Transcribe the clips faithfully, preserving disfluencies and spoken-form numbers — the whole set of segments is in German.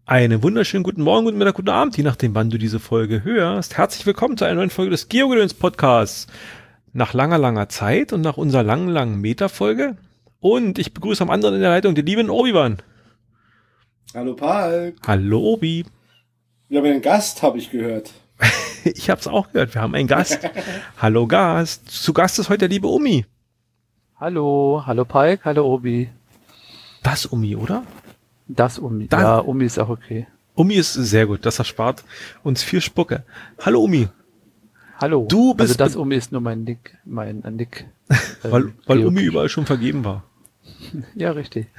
Einen wunderschönen guten Morgen, guten Mittag, guten Abend, je nachdem, wann du diese Folge hörst. Herzlich willkommen zu einer neuen Folge des GeoGedöns Podcasts. Nach langer, langer Zeit und nach unserer langen, langen Meta-Folge. Und ich begrüße am anderen in der Leitung den lieben Obi-Wan. Hallo Paul. Hallo Obi. Wir haben einen Gast, habe ich gehört. Ich habe es auch gehört, wir haben einen Gast. Hallo Gast. Zu Gast ist heute der liebe Umi. Hallo, hallo Palk, hallo Obi. Das Umi, oder? Das Umi, das, ja, Umi ist auch okay. Umi ist sehr gut, das erspart uns viel Spucke. Hallo Umi. Hallo, du bist also das Umi ist nur mein Nick, mein äh, Nick. Ähm, weil weil Umi überall schon vergeben war. Ja, richtig.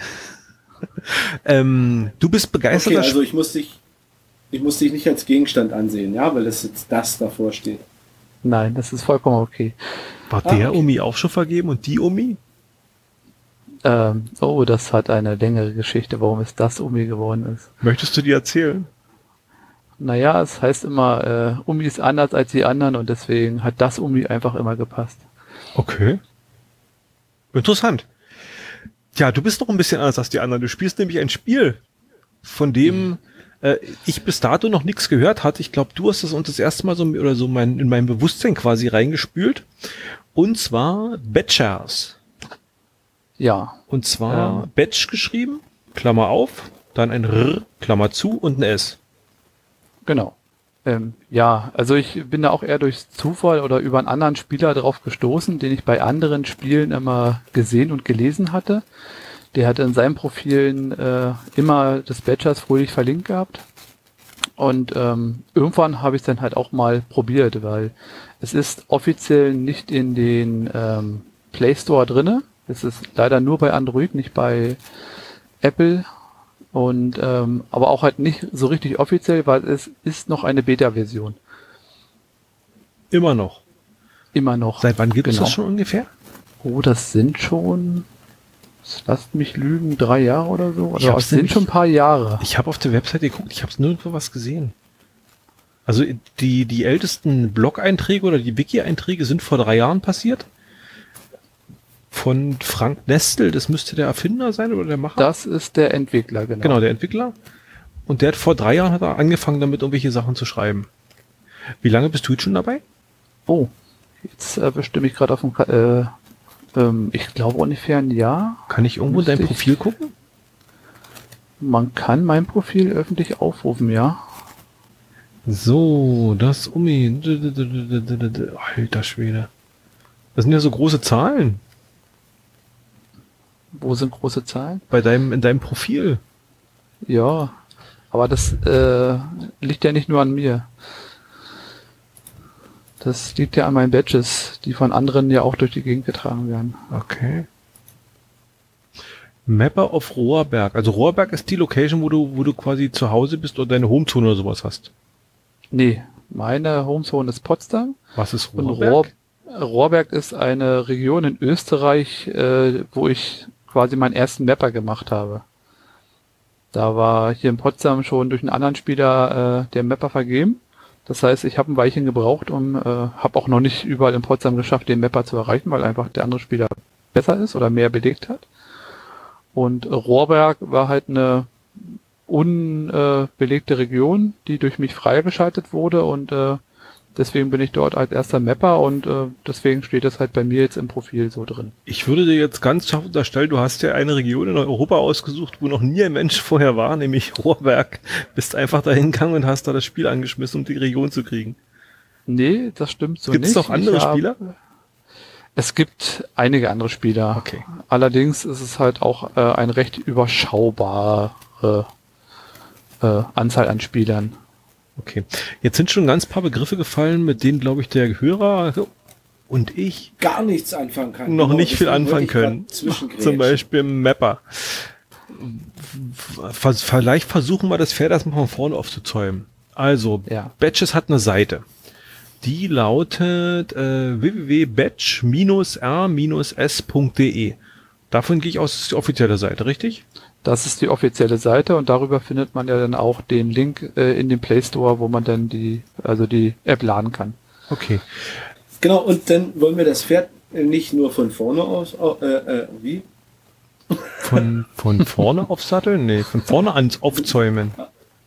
ähm, du bist begeistert. Okay, also ich muss dich, ich muss dich nicht als Gegenstand ansehen, ja, weil das jetzt das davor steht. Nein, das ist vollkommen okay. War ah, der okay. Umi auch schon vergeben und die Umi? Ähm, oh, das hat eine längere Geschichte, warum es das Umi geworden ist. Möchtest du die erzählen? Naja, es heißt immer, äh, Umi ist anders als die anderen und deswegen hat das Umi einfach immer gepasst. Okay. Interessant. Ja, du bist doch ein bisschen anders als die anderen. Du spielst nämlich ein Spiel, von dem mhm. äh, ich bis dato noch nichts gehört hatte. Ich glaube, du hast das uns das erste Mal so oder so mein, in mein Bewusstsein quasi reingespült. Und zwar Batchers. Ja. Und zwar ähm, Batch geschrieben, Klammer auf, dann ein R, Klammer zu und ein S. Genau. Ähm, ja, also ich bin da auch eher durch Zufall oder über einen anderen Spieler drauf gestoßen, den ich bei anderen Spielen immer gesehen und gelesen hatte. Der hatte in seinen Profilen äh, immer das Batchers fröhlich verlinkt gehabt. Und ähm, irgendwann habe ich es dann halt auch mal probiert, weil es ist offiziell nicht in den ähm, Play Store drinne. Es ist leider nur bei Android, nicht bei Apple. Und ähm, aber auch halt nicht so richtig offiziell, weil es ist noch eine Beta-Version. Immer noch? Immer noch. Seit wann gibt es genau. das schon ungefähr? Oh, das sind schon, lasst mich lügen, drei Jahre oder so. Also das sind schon ein paar Jahre. Ich habe auf der Website geguckt, ich habe es nirgendwo was gesehen. Also die, die ältesten Blog-Einträge oder die Wiki-Einträge sind vor drei Jahren passiert. Von Frank Nestel, das müsste der Erfinder sein oder der Macher? Das ist der Entwickler, genau. Genau, der Entwickler. Und der hat vor drei Jahren hat er angefangen, damit irgendwelche Sachen zu schreiben. Wie lange bist du jetzt schon dabei? Oh, jetzt äh, bestimme ich gerade auf dem, äh, ähm, ich glaube ungefähr ein Jahr. Kann ich irgendwo in dein Profil ich, gucken? Man kann mein Profil öffentlich aufrufen, ja. So, das Umi. Alter Schwede. Das sind ja so große Zahlen. Wo sind große Zahlen? Bei deinem, in deinem Profil. Ja, aber das äh, liegt ja nicht nur an mir. Das liegt ja an meinen Badges, die von anderen ja auch durch die Gegend getragen werden. Okay. Mapper of Rohrberg. Also Rohrberg ist die Location, wo du, wo du quasi zu Hause bist oder deine Homezone oder sowas hast. Nee, meine Homezone ist Potsdam. Was ist Rohrberg? Und Rohr, Rohrberg ist eine Region in Österreich, äh, wo ich quasi meinen ersten Mapper gemacht habe. Da war hier in Potsdam schon durch einen anderen Spieler äh, der Mapper vergeben. Das heißt, ich habe ein Weilchen gebraucht und äh, habe auch noch nicht überall in Potsdam geschafft, den Mapper zu erreichen, weil einfach der andere Spieler besser ist oder mehr belegt hat. Und äh, Rohrberg war halt eine unbelegte äh, Region, die durch mich freigeschaltet wurde und äh, deswegen bin ich dort als erster Mapper und äh, deswegen steht das halt bei mir jetzt im Profil so drin. Ich würde dir jetzt ganz scharf unterstellen, du hast ja eine Region in Europa ausgesucht, wo noch nie ein Mensch vorher war, nämlich Rohrberg. Bist einfach dahin gegangen und hast da das Spiel angeschmissen, um die Region zu kriegen. Nee, das stimmt so Gibt's nicht. Gibt es noch andere hab, Spieler? Es gibt einige andere Spieler. Okay. Allerdings ist es halt auch äh, eine recht überschaubare äh, Anzahl an Spielern. Okay. Jetzt sind schon ganz paar Begriffe gefallen, mit denen, glaube ich, der Hörer und ich gar nichts anfangen kann. Noch genau, nicht viel anfangen können. Zum Beispiel Mapper. Vielleicht versuchen wir das Pferd erstmal von vorne aufzuzäumen. Also, ja. Batches hat eine Seite. Die lautet äh, w w w punkt batch r s punkt d e. Davon gehe ich aus, das ist die offizielle Seite, richtig? Das ist die offizielle Seite und darüber findet man ja dann auch den Link äh, in dem Play Store, wo man dann die, also die App laden kann. Okay. Genau, und dann wollen wir das Pferd nicht nur von vorne aus, äh, äh, wie? Von, von vorne aufsatteln? Nee, von vorne ans Aufzäumen.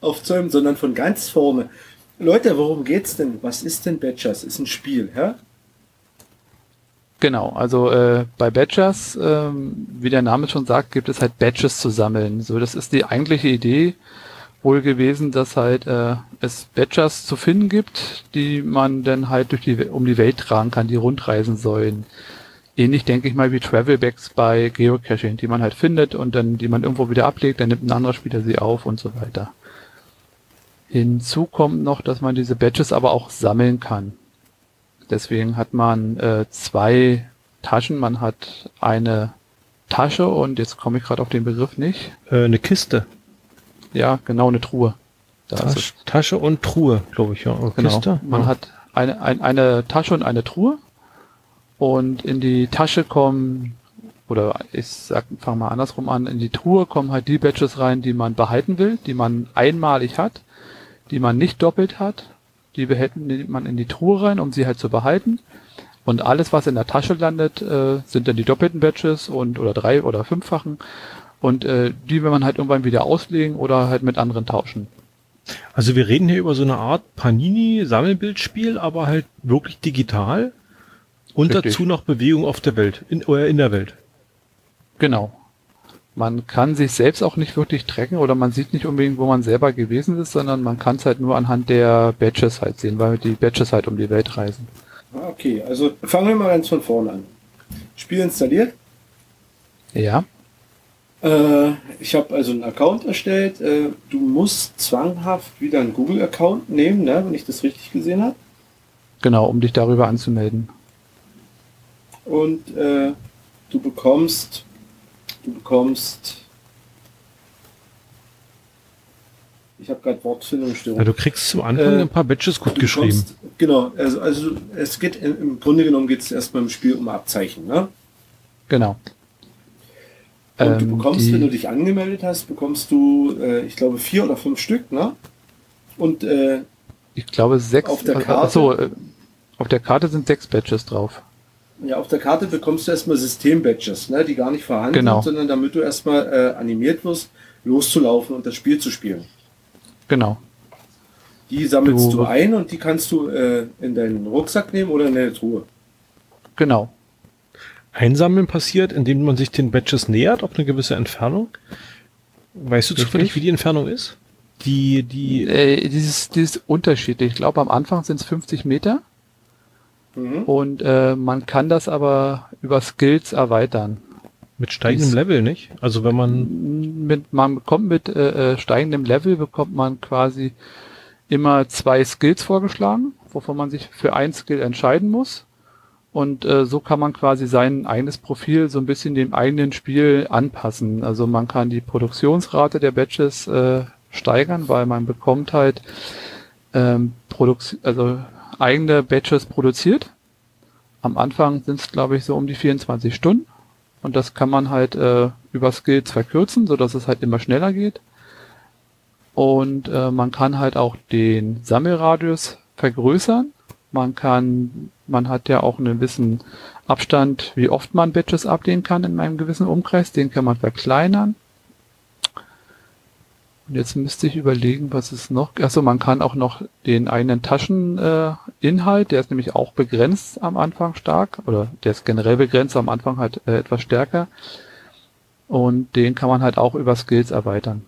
aufzäumen, sondern von ganz vorne. Leute, worum geht's denn? Was ist denn Badgers? Ist ein Spiel, ja? Genau, also äh, bei Badgers, ähm, wie der Name schon sagt, gibt es halt Badges zu sammeln. So, das ist die eigentliche Idee wohl gewesen, dass halt äh, es Badgers zu finden gibt, die man dann halt durch die um die Welt tragen kann, die rundreisen sollen. Ähnlich denke ich mal wie Travelbags bei Geocaching, die man halt findet und dann die man irgendwo wieder ablegt, dann nimmt ein anderer Spieler sie auf und so weiter. Hinzu kommt noch, dass man diese Badges aber auch sammeln kann. Deswegen hat man äh, zwei Taschen. Man hat eine Tasche und jetzt komme ich gerade auf den Begriff nicht. Äh, eine Kiste. Ja, genau, eine Truhe. Da ist Tasch, es. Tasche und Truhe, glaube ich, ja. Oder Genau. Kiste? Man ja. hat eine, ein, eine Tasche und eine Truhe. Und in die Tasche kommen, oder ich sag, fang mal andersrum an, in die Truhe kommen halt die Badges rein, die man behalten will, die man einmalig hat, die man nicht doppelt hat. Die behält man in die Truhe rein, um sie halt zu behalten. Und alles, was in der Tasche landet, äh, sind dann die doppelten Badges und oder drei oder fünffachen. Und äh, die will man halt irgendwann wieder auslegen oder halt mit anderen tauschen. Also wir reden hier über so eine Art Panini-Sammelbildspiel, aber halt wirklich digital. Und Richtig. dazu noch Bewegung auf der Welt, in, oder in der Welt. Genau. Man kann sich selbst auch nicht wirklich tracken oder man sieht nicht unbedingt, wo man selber gewesen ist, sondern man kann es halt nur anhand der Badges halt sehen, weil die Badges halt um die Welt reisen. Okay, also fangen wir mal ganz von vorne an. Spiel installiert. Ja, Äh, ich habe also einen Account erstellt. Äh, du musst zwanghaft wieder einen Google-Account nehmen, ne, wenn ich das richtig gesehen habe. genau, um dich darüber anzumelden. Und äh, du bekommst, du bekommst, ich habe gerade Wortfindungsstörung. Ja, du kriegst zum Anfang Äh, ein paar Badges gut Du geschrieben. bekommst- Genau, also, also es geht im im Grunde genommen geht es erstmal im Spiel um Abzeichen, ne? Genau. Und du Ähm, bekommst, die- wenn du dich angemeldet hast, bekommst du, äh, ich glaube, vier oder fünf Stück, ne? Und äh, Ich glaube sechs. Auf der äh, Karte? Achso, äh, auf der Karte sind sechs Badges drauf. ja, auf der Karte bekommst du erstmal System-Badges, ne? Die gar nicht vorhanden Genau. sind, sondern damit du erstmal äh, animiert wirst, loszulaufen und das Spiel zu spielen. Genau. Die sammelst Du- du, ein und die kannst du äh, in deinen Rucksack nehmen oder in deine Truhe. Genau. Einsammeln passiert, indem man sich den Badges nähert auf eine gewisse Entfernung. Weißt du Richtig. zufällig, wie die Entfernung ist? Die, die, Äh, dieses, dieses unterschiedlich. Ich glaube, am Anfang sind es fünfzig Meter Mhm. und äh, man kann das aber über Skills erweitern. mit steigendem dies- Level, nicht? Also wenn man, Mit, man bekommt mit äh, äh, steigendem Level bekommt man quasi immer zwei Skills vorgeschlagen, wovon man sich für ein Skill entscheiden muss. Und äh, so kann man quasi sein eigenes Profil so ein bisschen dem eigenen Spiel anpassen. Also man kann die Produktionsrate der Badges äh, steigern, weil man bekommt halt ähm, Produk- also eigene Badges produziert. Am Anfang sind es, glaube ich, so um die vierundzwanzig Stunden. Und das kann man halt äh, über Skills verkürzen, sodass es halt immer schneller geht. Und äh, man kann halt auch den Sammelradius vergrößern. Man kann, man hat ja auch einen gewissen Abstand, wie oft man Badges ablehnen kann in einem gewissen Umkreis. Den kann man verkleinern. Und jetzt müsste ich überlegen, was es noch. Achso, man kann auch noch den eigenen Tascheninhalt, äh, Inhalt, der ist nämlich auch begrenzt am Anfang stark, oder der ist generell begrenzt, am Anfang halt äh, etwas stärker. Und den kann man halt auch über Skills erweitern.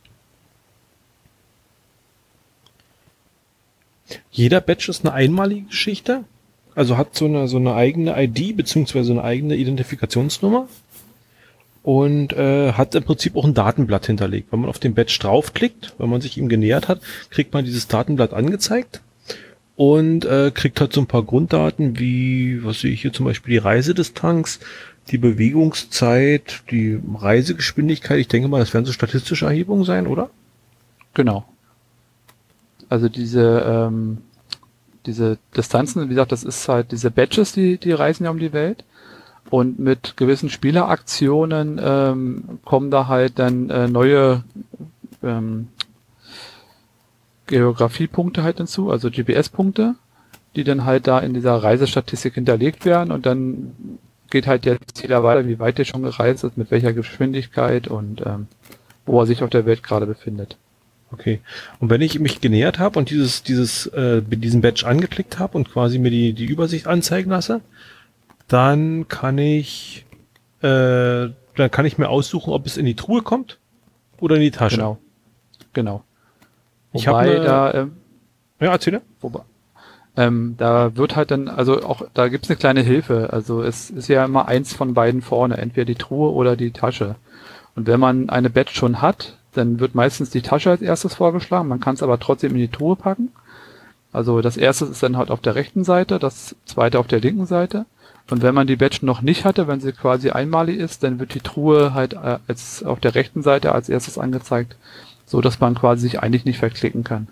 jeder Badge ist eine einmalige Geschichte. Also hat so eine, so eine eigene I D, beziehungsweise eine eigene Identifikationsnummer. Und äh, hat im Prinzip auch ein Datenblatt hinterlegt. Wenn man auf den Badge draufklickt, wenn man sich ihm genähert hat, kriegt man dieses Datenblatt angezeigt und äh, kriegt halt so ein paar Grunddaten wie, was sehe ich hier zum Beispiel, die Reisedistanz, die Bewegungszeit, die Reisegeschwindigkeit. Ich denke mal, das werden so statistische Erhebungen sein, oder? Genau. Also diese, ähm, diese Distanzen, wie gesagt, das ist halt diese Badges, die, die reisen ja um die Welt. Und mit gewissen Spieleraktionen ähm, kommen da halt dann äh, neue ähm, Geografiepunkte halt hinzu, also G P S-Punkte, die dann halt da in dieser Reisestatistik hinterlegt werden und dann geht halt jetzt jeder weiter, wie weit er schon gereist ist, mit welcher Geschwindigkeit und ähm, wo er sich auf der Welt gerade befindet. Okay. Und wenn ich mich genähert habe und dieses, dieses, äh, diesen Badge angeklickt habe und quasi mir die, die Übersicht anzeigen lasse, dann kann ich, äh, dann kann ich mir aussuchen, ob es in die Truhe kommt oder in die Tasche. Genau. Genau. Ich Wobei habe da, ähm, ja, erzähle. wobei, ähm, da wird halt dann, also auch, da gibt's eine kleine Hilfe. Also es ist ja immer eins von beiden vorne, entweder die Truhe oder die Tasche. Und wenn man eine Badge schon hat, dann wird meistens die Tasche als erstes vorgeschlagen. Man kann es aber trotzdem in die Truhe packen. Also das erste ist dann halt auf der rechten Seite, das zweite auf der linken Seite. Und wenn man die Badge noch nicht hatte, wenn sie quasi einmalig ist, dann wird die Truhe halt äh, als auf der rechten Seite als erstes angezeigt, so dass man quasi sich eigentlich nicht verklicken kann.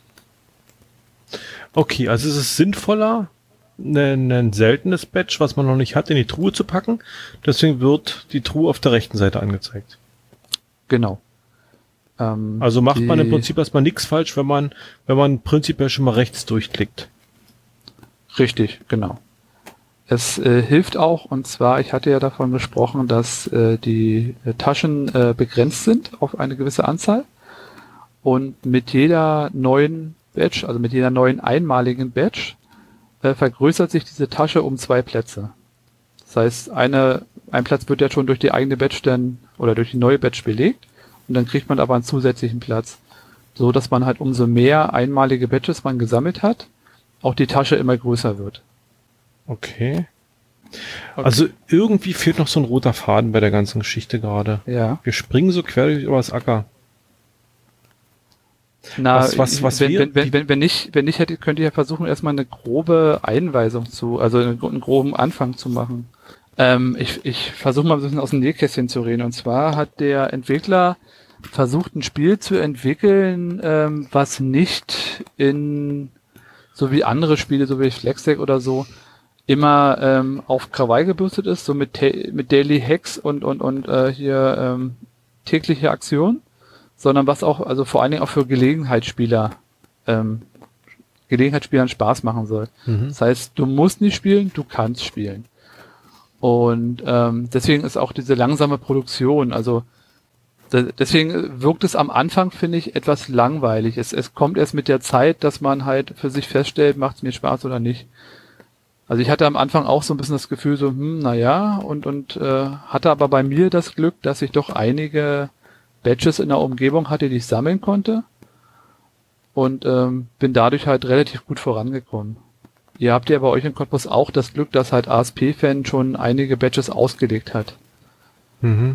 Okay, also es ist sinnvoller, ein, ein seltenes Badge, was man noch nicht hat, in die Truhe zu packen. Deswegen wird die Truhe auf der rechten Seite angezeigt. Genau. Ähm, Also macht die, man im Prinzip erstmal nichts falsch, wenn man, wenn man prinzipiell schon mal rechts durchklickt. Richtig, genau. Es äh, hilft auch, und zwar, ich hatte ja davon gesprochen, dass äh, die äh, Taschen äh, begrenzt sind auf eine gewisse Anzahl. Und mit jeder neuen Badge, also mit jeder neuen einmaligen Badge, äh, vergrößert sich diese Tasche um zwei Plätze. Das heißt, eine, ein Platz wird ja schon durch die eigene Badge dann, oder durch die neue Badge belegt, und dann kriegt man aber einen zusätzlichen Platz. So dass man halt umso mehr einmalige Badges man gesammelt hat, auch die Tasche immer größer wird. Okay. Okay. Also irgendwie fehlt noch so ein roter Faden bei der ganzen Geschichte gerade. Ja. Wir springen so quer über das Acker. Na, was, was, was wenn, wir, wenn, wenn, wenn, wenn nicht, wenn nicht hätte, könnt ihr ja versuchen, erstmal eine grobe Einweisung zu, also einen, einen groben Anfang zu machen. Ähm, ich ich versuche mal ein bisschen aus dem Nähkästchen zu reden. Und zwar hat der Entwickler versucht, ein Spiel zu entwickeln, ähm, was nicht in, so wie andere Spiele, so wie Flexdeck oder so, immer ähm, auf Krawall gebürstet ist, so mit, mit Daily Hacks und, und, und äh, hier ähm, tägliche Aktion, sondern was auch, also vor allen Dingen auch für Gelegenheitsspieler, ähm, Gelegenheitsspielern Spaß machen soll. Mhm. Das heißt, du musst nicht spielen, du kannst spielen. Und ähm, deswegen ist auch diese langsame Produktion, also de- deswegen wirkt es am Anfang, finde ich, etwas langweilig. Es, es kommt erst mit der Zeit, dass man halt für sich feststellt, macht es mir Spaß oder nicht. Also ich hatte am Anfang auch so ein bisschen das Gefühl, so, hm, naja, und, und äh, hatte aber bei mir das Glück, dass ich doch einige Badges in der Umgebung hatte, die ich sammeln konnte. Und ähm, bin dadurch halt relativ gut vorangekommen. Ihr habt ja bei euch in Cottbus auch das Glück, dass halt A S P-Fan schon einige Badges ausgelegt hat. Mhm.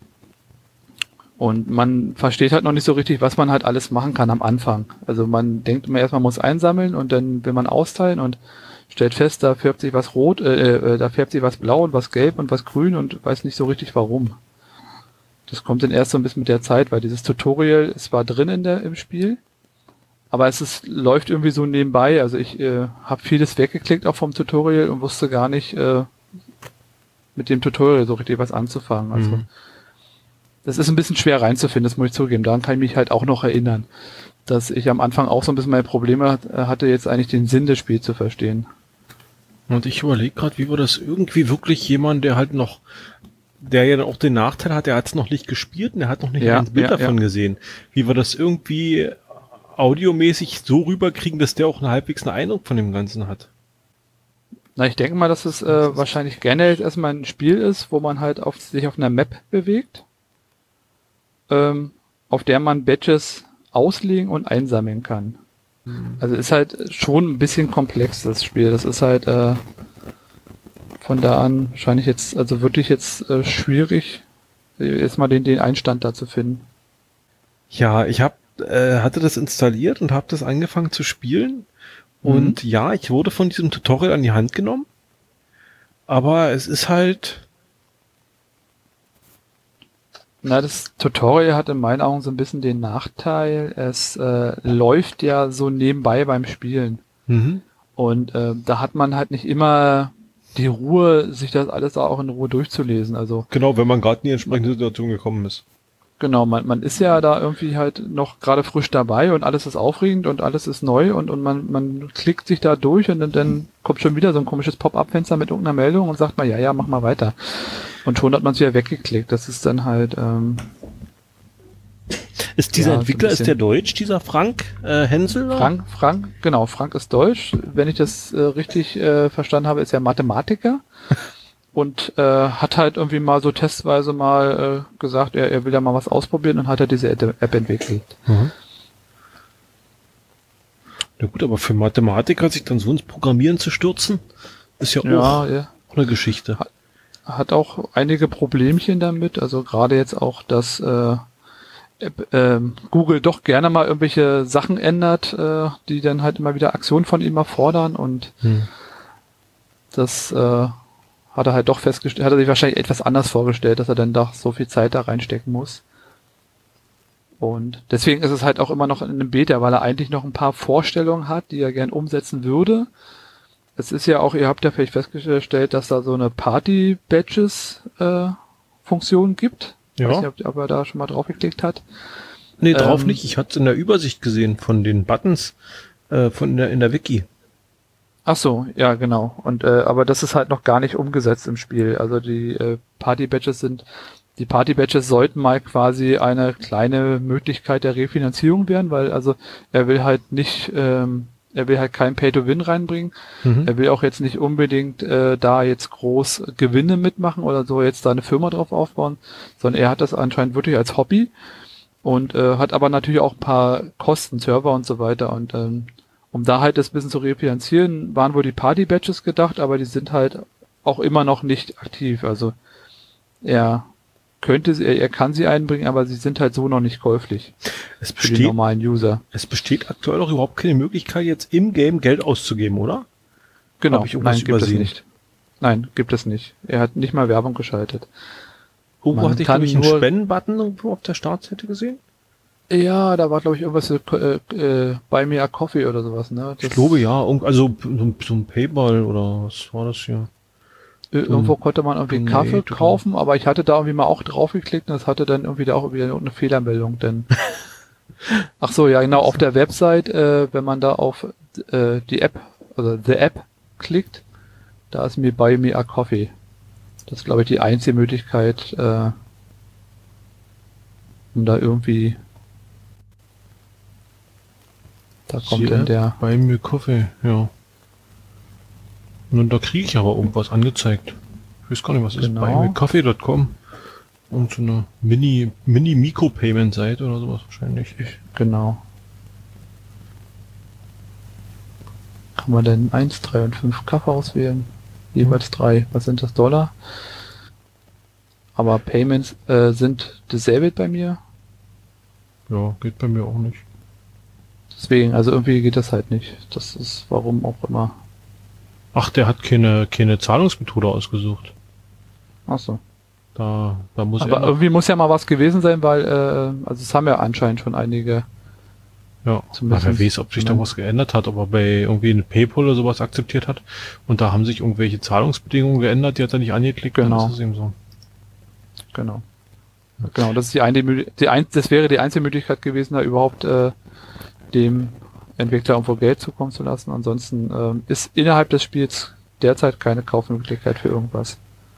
Und man versteht halt noch nicht so richtig, was man halt alles machen kann am Anfang. Also man denkt immer erst, man muss einsammeln und dann will man austeilen und stellt fest, da färbt sich was rot, äh, äh, da färbt sich was blau und was gelb und was grün und weiß nicht so richtig warum. Das kommt dann erst so ein bisschen mit der Zeit, weil dieses Tutorial ist zwar drin in der, im Spiel, aber es ist, läuft irgendwie so nebenbei. Also ich äh, habe vieles weggeklickt auch vom Tutorial und wusste gar nicht äh, mit dem Tutorial so richtig was anzufangen. Also Mhm. das ist ein bisschen schwer reinzufinden, das muss ich zugeben. Daran kann ich mich halt auch noch erinnern, dass ich am Anfang auch so ein bisschen meine Probleme hatte, jetzt eigentlich den Sinn des Spiels zu verstehen. Und ich überlege gerade, wie wir das irgendwie wirklich jemand, der halt noch, der ja auch den Nachteil hat, der hat es noch nicht gespielt und der hat noch nicht Ja, ein Bild ja, davon ja. gesehen, wie wir das irgendwie audiomäßig so rüberkriegen, dass der auch einen halbwegs einen Eindruck von dem Ganzen hat. Na, ich denke mal, dass es äh, wahrscheinlich generell erstmal ein Spiel ist, wo man halt auf, sich auf einer Map bewegt, ähm, auf der man Badges auslegen und einsammeln kann. Mhm. Also ist halt schon ein bisschen komplex, das Spiel. Das ist halt äh, von da an wahrscheinlich jetzt, also wirklich jetzt äh, schwierig, jetzt mal den, den Einstand da zu finden. Ja, ich hab, äh, hatte das installiert und habe das angefangen zu spielen. Und ja, ich wurde von diesem Tutorial an die Hand genommen. Aber es ist halt... Na, das Tutorial hat in meinen Augen so ein bisschen den Nachteil, es äh, läuft ja so nebenbei beim Spielen. Mhm. Und äh, da hat man halt nicht immer die Ruhe, sich das alles auch in Ruhe durchzulesen. Also Genau, wenn man gerade in die entsprechende Situation gekommen ist. genau, man, man ist ja da irgendwie halt noch gerade frisch dabei und alles ist aufregend und alles ist neu und, und man, man klickt sich da durch und dann, dann kommt schon wieder so ein komisches Pop-up-Fenster mit irgendeiner Meldung und sagt mal, ja, ja, mach mal weiter. Und schon hat man es wieder weggeklickt. Das ist dann halt, ähm, Ist dieser Ja, so ein Entwickler, ist bisschen- der deutsch, dieser Frank äh, Hensel? oder? Frank, Frank, genau, Frank ist deutsch. Wenn ich das äh, richtig äh, verstanden habe, ist er Mathematiker und äh, hat halt irgendwie mal so testweise mal äh, gesagt, er, er will ja mal was ausprobieren und hat er diese App entwickelt. Mhm. Na gut, aber für Mathematiker sich dann so ins Programmieren zu stürzen, ist ja auch Ja, ja. eine Geschichte. Hat auch einige Problemchen damit, also gerade jetzt auch, dass äh, App, äh, Google doch gerne mal irgendwelche Sachen ändert, äh, die dann halt immer wieder Aktionen von ihm erfordern und Hm. das äh, hat er halt doch festgestellt, hat er sich wahrscheinlich etwas anders vorgestellt, dass er dann doch so viel Zeit da reinstecken muss. Und deswegen ist es halt auch immer noch in einem Beta, weil er eigentlich noch ein paar Vorstellungen hat, die er gern umsetzen würde. Es ist ja auch, ihr habt ja vielleicht festgestellt, dass da so eine Party-Badges-Funktion gibt. Ja. Ich weiß nicht, ob, ob er da schon mal drauf geklickt hat. Nee, drauf Ähm, nicht. Ich hatte es in der Übersicht gesehen von den Buttons äh, von der, in der Wiki. Ach so, ja, genau. Und äh, aber das ist halt noch gar nicht umgesetzt im Spiel. Also die äh, Party-Badges sind, die Party-Badges sollten mal quasi eine kleine Möglichkeit der Refinanzierung werden, weil also er will halt nicht, ähm, er will halt kein Pay-to-Win reinbringen. Mhm. Er will auch jetzt nicht unbedingt äh, da jetzt groß Gewinne mitmachen oder so jetzt da eine Firma drauf aufbauen, sondern er hat das anscheinend wirklich als Hobby und äh, hat aber natürlich auch ein paar Kosten, Server und so weiter und ähm, um da halt das bisschen zu refinanzieren, waren wohl die Party-Badges gedacht, aber die sind halt auch immer noch nicht aktiv. Also er könnte sie, er, er kann sie einbringen, aber sie sind halt so noch nicht käuflich Es für die besteht, normalen User. es besteht aktuell auch überhaupt keine Möglichkeit, jetzt im Game Geld auszugeben, oder? Genau, Hab ich irgendwas nein, gibt es übersehen? nicht. Nein, gibt es nicht. Er hat nicht mal Werbung geschaltet. Irgendwo Man hatte ich, kann glaube ich, einen nur- Spendenbutton irgendwo auf der Startseite gesehen. Ja, da war glaube ich irgendwas äh, äh, bei mir a Coffee oder sowas, ne? Das, Ich glaube, ja. irgend- Also so, ein- so ein Payball oder was war das hier? äh, irgendwo konnte man irgendwie Donate Kaffee oder- kaufen, aber ich hatte da irgendwie mal auch drauf geklickt und das hatte dann irgendwie da auch wieder eine Fehlermeldung, denn ach so, ja genau, auf der Website, äh, wenn man da auf äh, die App, also the App klickt, da ist mir bei mir a Coffee. Das ist glaube ich die einzige Möglichkeit, äh, um da irgendwie da kommt Hier, dann der Bei mir Kaffee, ja. Und da kriege ich aber irgendwas angezeigt. Ich weiß gar nicht, was ist Genau. bei mir Kaffee Punkt com. Und so eine Mini, Mini Micro-Payment Seite oder sowas wahrscheinlich. Genau. Kann man denn eins, drei und fünf Kaffee auswählen? Jeweils drei. Was sind das? Dollar? Aber Payments äh, sind disabled bei mir. Ja, geht bei mir auch nicht. Deswegen, also irgendwie geht das halt nicht. Das ist warum auch immer. Ach, der hat keine, keine Zahlungsmethode ausgesucht. Ach so. Da, da muss Aber er noch, irgendwie muss ja mal was gewesen sein, weil, äh, also es haben ja anscheinend schon einige. ja, zumindest- wer weiß, ob sich da was geändert hat, ob er bei irgendwie eine PayPal oder sowas akzeptiert hat. Und da haben sich irgendwelche Zahlungsbedingungen geändert, die hat er nicht angeklickt. Genau. Dann ist es eben so. Genau. Genau, das ist die eine, Mö- die ein, das wäre die einzige Möglichkeit gewesen, da überhaupt äh, dem Entwickler irgendwo Geld zukommen zu lassen. Ansonsten ähm, ist innerhalb des Spiels derzeit keine Kaufmöglichkeit für irgendwas.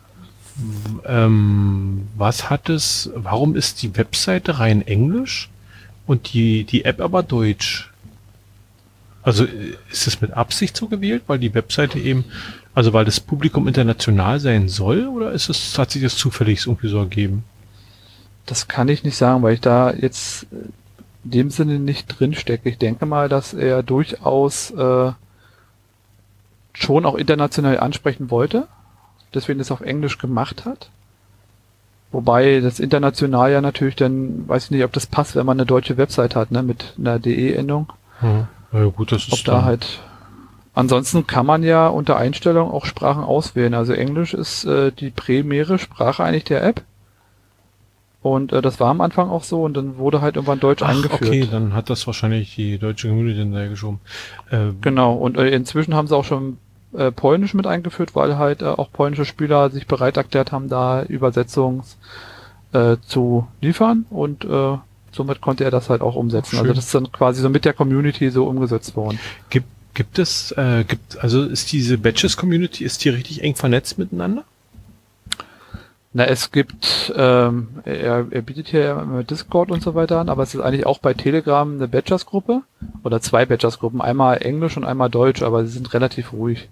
Ähm, was hat es, warum ist die Webseite rein Englisch und die, die App aber Deutsch? Also äh, ist es mit Absicht so gewählt, weil die Webseite eben, also weil das Publikum international sein soll, oder ist es, hat sich das zufällig irgendwie so ergeben? Das kann ich nicht sagen, weil ich da jetzt äh, in dem Sinne nicht drin stecke. Ich denke mal, dass er durchaus äh, schon auch international ansprechen wollte, deswegen das auf Englisch gemacht hat. Wobei das international ja natürlich dann, weiß ich nicht, ob das passt, wenn man eine deutsche Website hat, ne, mit einer D E-Endung. Ja, ja gut, das ist Ob da dann- halt. Ansonsten kann man ja unter Einstellung auch Sprachen auswählen. Also Englisch ist äh, die primäre Sprache eigentlich der App. Und äh, das war am Anfang auch so und dann wurde halt irgendwann Deutsch Ach, eingeführt. okay, dann hat das wahrscheinlich die deutsche Community hinterher geschoben. Äh, Genau, und äh, inzwischen haben sie auch schon äh, Polnisch mit eingeführt, weil halt äh, auch polnische Spieler sich bereit erklärt haben, da Übersetzungs äh, zu liefern und äh, somit konnte er das halt auch umsetzen. Ach, Also schön. das ist dann quasi so mit der Community so umgesetzt worden. Gibt, gibt es, äh, gibt, also ist diese Badges Community, ist die richtig eng vernetzt miteinander? Na, es gibt, ähm, er, er bietet hier ja immer Discord und so weiter an, aber es ist eigentlich auch bei Telegram eine Badgers-Gruppe oder zwei Badgers-Gruppen, einmal Englisch und einmal Deutsch, aber sie sind relativ ruhig.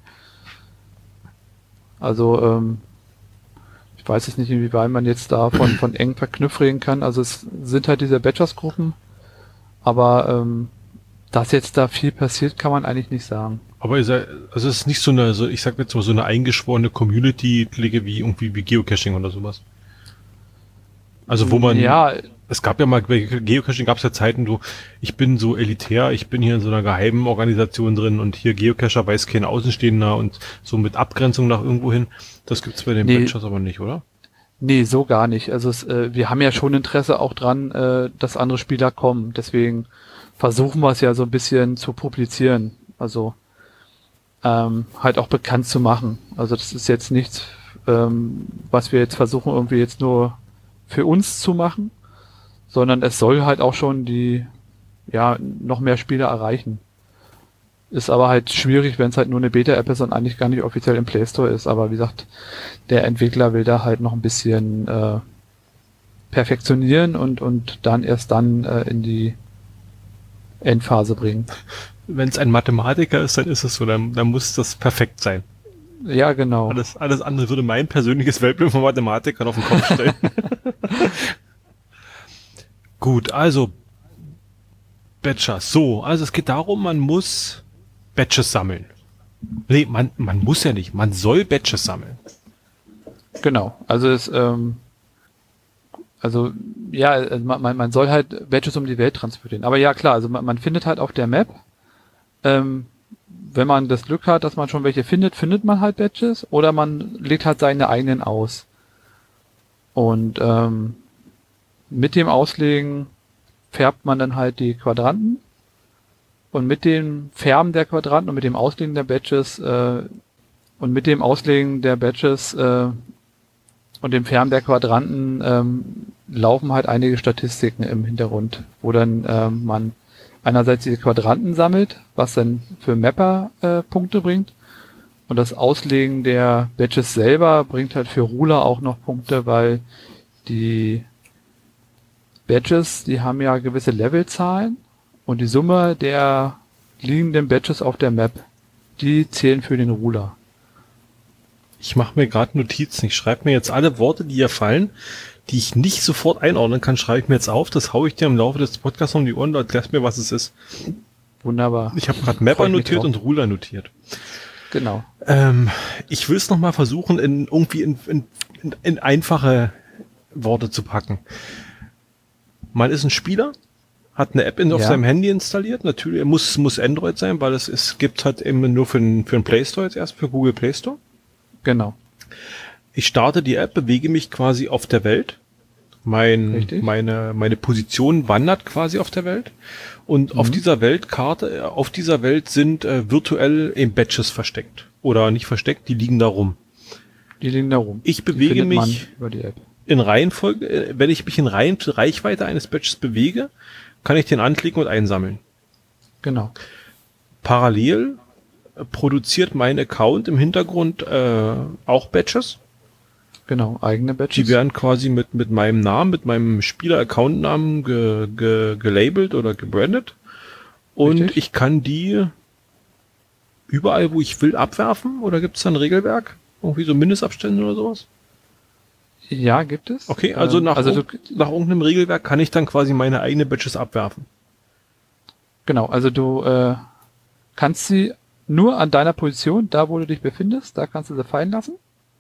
Also, ähm, ich weiß jetzt nicht, inwieweit man jetzt da von, von eng verknüpft reden kann. Also es sind halt diese Badgers-Gruppen, aber ähm, dass jetzt da viel passiert, kann man eigentlich nicht sagen. Aber ist er, also es ist nicht so eine, so, ich sag jetzt mal so eine eingeschworene Community-Klicke wie irgendwie wie Geocaching oder sowas. Also wo man, ja, es gab ja mal, bei Geocaching gab es ja Zeiten, wo ich bin so elitär, ich bin hier in so einer geheimen Organisation drin und hier Geocacher weiß kein Außenstehender und so mit Abgrenzung nach irgendwo hin. Das gibt's bei den Nee. Badgers aber nicht, oder? Nee, so gar nicht. Also es, äh, wir haben ja schon Interesse auch dran, äh, dass andere Spieler kommen. Deswegen versuchen wir es ja so ein bisschen zu publizieren. Also ähm, halt auch bekannt zu machen. Also das ist jetzt nichts, ähm, was wir jetzt versuchen irgendwie jetzt nur für uns zu machen, sondern es soll halt auch schon die, ja, noch mehr Spieler erreichen. Ist aber halt schwierig, wenn es halt nur eine Beta-App ist und eigentlich gar nicht offiziell im Play Store ist. Aber wie gesagt, der Entwickler will da halt noch ein bisschen äh, perfektionieren und und dann erst dann äh, in die Endphase bringen. Wenn es ein Mathematiker ist, dann ist es so, dann, dann muss das perfekt sein. Ja, genau. Alles, alles andere würde mein persönliches Weltbild von Mathematikern auf den Kopf stellen. Gut, also Badgers. So, also es geht darum, man muss Badges sammeln. Nee, man, man muss ja nicht, man soll Badges sammeln. Genau. Also es, ähm, also ja, also man, man soll halt Badges um die Welt transportieren. Aber ja, klar, also man, man findet halt auf der Map, ähm, wenn man das Glück hat, dass man schon welche findet, findet man halt Badges oder man legt halt seine eigenen aus. Und ähm, mit dem Auslegen färbt man dann halt die Quadranten und mit dem Färben der Quadranten und mit dem Auslegen der Badges äh, und mit dem Auslegen der Badges äh, und dem Färben der Quadranten ähm, laufen halt einige Statistiken im Hintergrund, wo dann ähm, man einerseits diese Quadranten sammelt, was dann für Mapper äh, Punkte bringt, und das Auslegen der Badges selber bringt halt für Ruler auch noch Punkte, weil die Badges, die haben ja gewisse Levelzahlen und die Summe der liegenden Badges auf der Map, die zählen für den Ruler. Ich mache mir gerade Notizen. Ich schreibe mir jetzt alle Worte, die hier fallen, die ich nicht sofort einordnen kann, schreibe ich mir jetzt auf. Das haue ich dir im Laufe des Podcasts um die Ohren und erklärst mir, was es ist. Wunderbar. Ich habe gerade Mapper notiert und Ruler notiert. Genau. Ähm, ich will es nochmal versuchen, in irgendwie in, in, in einfache Worte zu packen. Man ist ein Spieler, hat eine App in, auf Ja. seinem Handy installiert. Natürlich muss muss Android sein, weil es es gibt halt eben nur für den für den Play Store jetzt erst, für Google Play Store. Genau. Ich starte die App, bewege mich quasi auf der Welt. Mein, Richtig. meine, meine Position wandert quasi auf der Welt. Und Mhm. auf dieser Weltkarte, äh, auf dieser Welt sind äh, virtuell eben Badges versteckt. Oder nicht versteckt, die liegen da rum. Die liegen da rum. Ich Die bewege findet man mich über die App. in Reihenfolge, äh, wenn ich mich in Reihen, Reichweite eines Badges bewege, kann ich den anklicken und einsammeln. Genau. Parallel äh, produziert mein Account im Hintergrund äh, auch Badges. Genau, eigene Badges. Die werden quasi mit, mit meinem Namen, mit meinem Spieler-Account-Namen ge, ge, gelabelt oder gebrandet. Und Richtig. ich kann die überall, wo ich will, abwerfen? Oder gibt es da ein Regelwerk? Irgendwie so Mindestabstände oder sowas? Ja, gibt es. Okay, also Ähm, nach, also du, irg- nach irgendeinem Regelwerk kann ich dann quasi meine eigenen Badges abwerfen. genau, also du äh, kannst sie nur an deiner Position, da wo du dich befindest, da kannst du sie fallen lassen.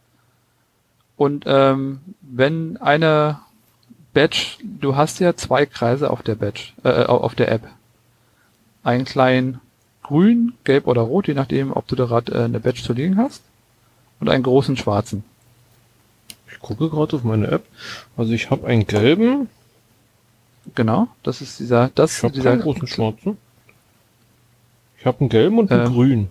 Und ähm, wenn eine Badge, du hast ja zwei Kreise auf der Badge, äh, auf der App. Einen kleinen grün, gelb oder rot, je nachdem, ob du da gerade äh, eine Badge zu liegen hast. Und einen großen schwarzen. Ich gucke gerade auf meine App. Also ich habe einen gelben, Genau, das ist dieser, das ich habe dieser keinen großen schwarzen. Ich habe einen gelben und einen Ähm. grün.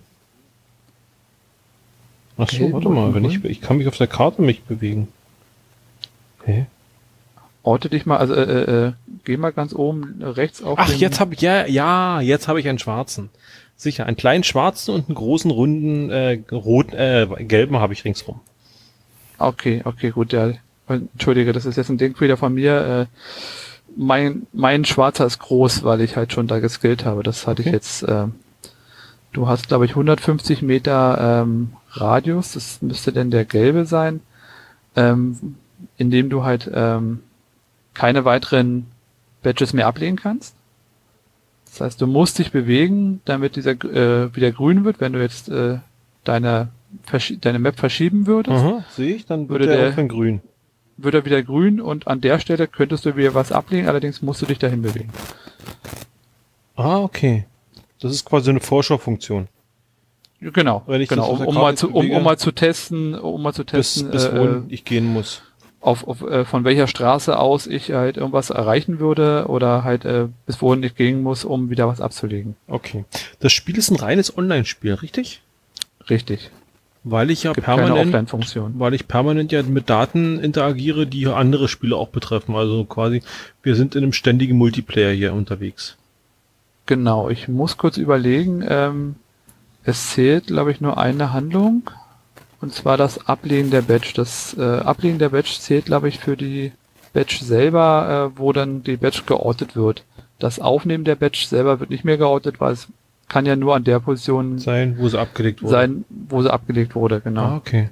Ach so, Gelb warte und mal, wenn ich, grün? ich kann mich auf der Karte mich bewegen. Hä? Orte dich mal, also äh, äh, geh mal ganz oben rechts auf Ach, den, jetzt habe ich, ja, ja, jetzt habe ich einen schwarzen. Sicher, einen kleinen schwarzen und einen großen, runden, äh, roten, äh, gelben habe ich ringsrum. Okay, okay, gut, ja. Entschuldige, das ist jetzt ein Denkfehler von mir. Äh, mein, mein Schwarzer ist groß, weil ich halt schon da geskillt habe. Das hatte Okay. ich jetzt. Äh, du hast, glaube ich, hundertfünfzig Meter ähm, Radius. Das müsste denn der gelbe sein, ähm, indem du halt ähm, keine weiteren Badges mehr ablegen kannst. Das heißt, du musst dich bewegen, damit dieser äh, wieder grün wird. Wenn du jetzt äh, deine, Verschi- deine Map verschieben würdest, Aha, sehe ich, dann wird Würde der der- irgendwann grün. wird er wieder grün und an der Stelle könntest du wieder was ablegen, allerdings musst du dich dahin bewegen. Ah, okay. Das ist quasi eine Vorschaufunktion. Genau, Wenn ich genau, das um, auf der um, Karte mal zu, um, bewege, um mal zu testen, um mal zu Bis, testen, bis äh, wohin ich gehen muss. auf, auf äh, von welcher Straße aus ich halt irgendwas erreichen würde oder halt äh, bis wohin ich gehen muss, um wieder was abzulegen. Okay. Das Spiel ist ein reines Online-Spiel, richtig? Richtig. Weil ich ja Gibt keine permanent, Offline-Funktion. weil ich permanent ja mit Daten interagiere, die andere Spiele auch betreffen. Also quasi, wir sind in einem ständigen Multiplayer hier unterwegs. Genau, ich muss kurz überlegen, ähm, es zählt, glaube ich, nur eine Handlung, und zwar das Ablegen der Badge. Das äh, Ablegen der Badge zählt, glaube ich, für die Badge selber, äh, wo dann die Badge geortet wird. Das Aufnehmen der Badge selber wird nicht mehr geortet, weil es kann ja nur an der Position Sein, wo sie abgelegt wurde. sein, wo sie abgelegt wurde, genau. Ah, okay.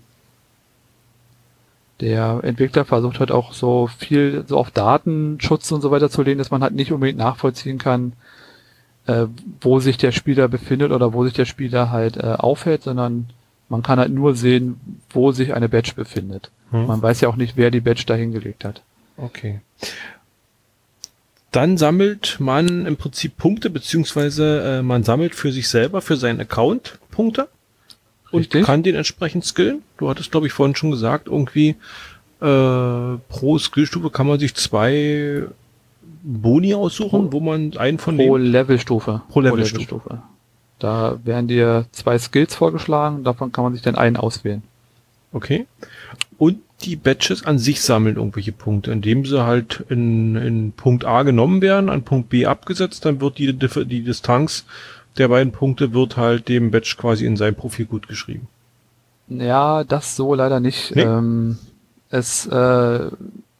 Der Entwickler versucht halt auch so viel so auf Datenschutz und so weiter zu legen, dass man halt nicht unbedingt nachvollziehen kann, äh, wo sich der Spieler befindet oder wo sich der Spieler halt äh, aufhält, sondern man kann halt nur sehen, wo sich eine Badge befindet. Hm. Man weiß ja auch nicht, wer die Badge da hingelegt hat. Okay. Dann sammelt man im Prinzip Punkte, beziehungsweise äh, man sammelt für sich selber, für seinen Account Punkte und Richtig. kann den entsprechend skillen. Du hattest, glaube ich, vorhin schon gesagt, irgendwie äh, pro Skillstufe kann man sich zwei Boni aussuchen, Pro- wo man einen von Pro denen... Levelstufe. Pro Levelstufe. Da werden dir zwei Skills vorgeschlagen, davon kann man sich dann einen auswählen. Okay. Und die Badges an sich sammeln irgendwelche Punkte, indem sie halt in, in Punkt A genommen werden, an Punkt B abgesetzt, dann wird die, Dif- die Distanz der beiden Punkte wird halt dem Badge quasi in sein Profil gut geschrieben. Ja, das so leider nicht. Nee. Ähm, es, äh,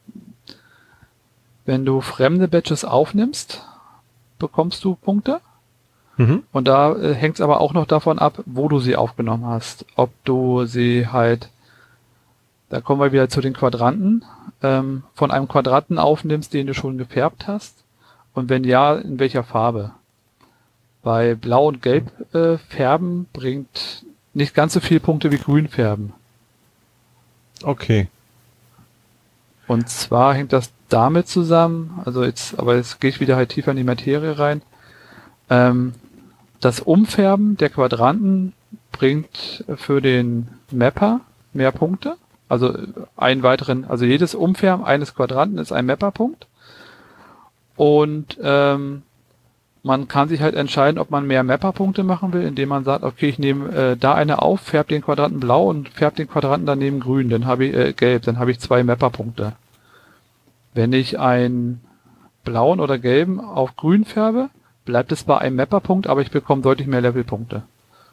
wenn du fremde Badges aufnimmst, bekommst du Punkte. Mhm. Und da äh, hängt es aber auch noch davon ab, wo du sie aufgenommen hast. Ob du sie halt, da kommen wir wieder zu den Quadranten, ähm, von einem Quadranten aufnimmst, den du schon gefärbt hast. Und wenn ja, in welcher Farbe? Bei Blau und Gelb äh, färben bringt nicht ganz so viele Punkte wie Grün färben. Okay. Und zwar hängt das damit zusammen, also jetzt, aber jetzt gehe ich wieder halt tiefer in die Materie rein. Ähm, das Umfärben der Quadranten bringt für den Mapper mehr Punkte. Also einen weiteren, also jedes Umfärben eines Quadranten ist ein Mapper-Punkt. Und ähm, man kann sich halt entscheiden, ob man mehr Mapper-Punkte machen will, indem man sagt, okay, ich nehme äh, da eine auf, färbe den Quadranten blau und färbe den Quadranten daneben grün, dann habe ich äh, gelb, dann habe ich zwei Mapper-Punkte. Wenn ich einen blauen oder gelben auf grün färbe, bleibt es bei einem Mapper-Punkt, aber ich bekomme deutlich mehr Level-Punkte.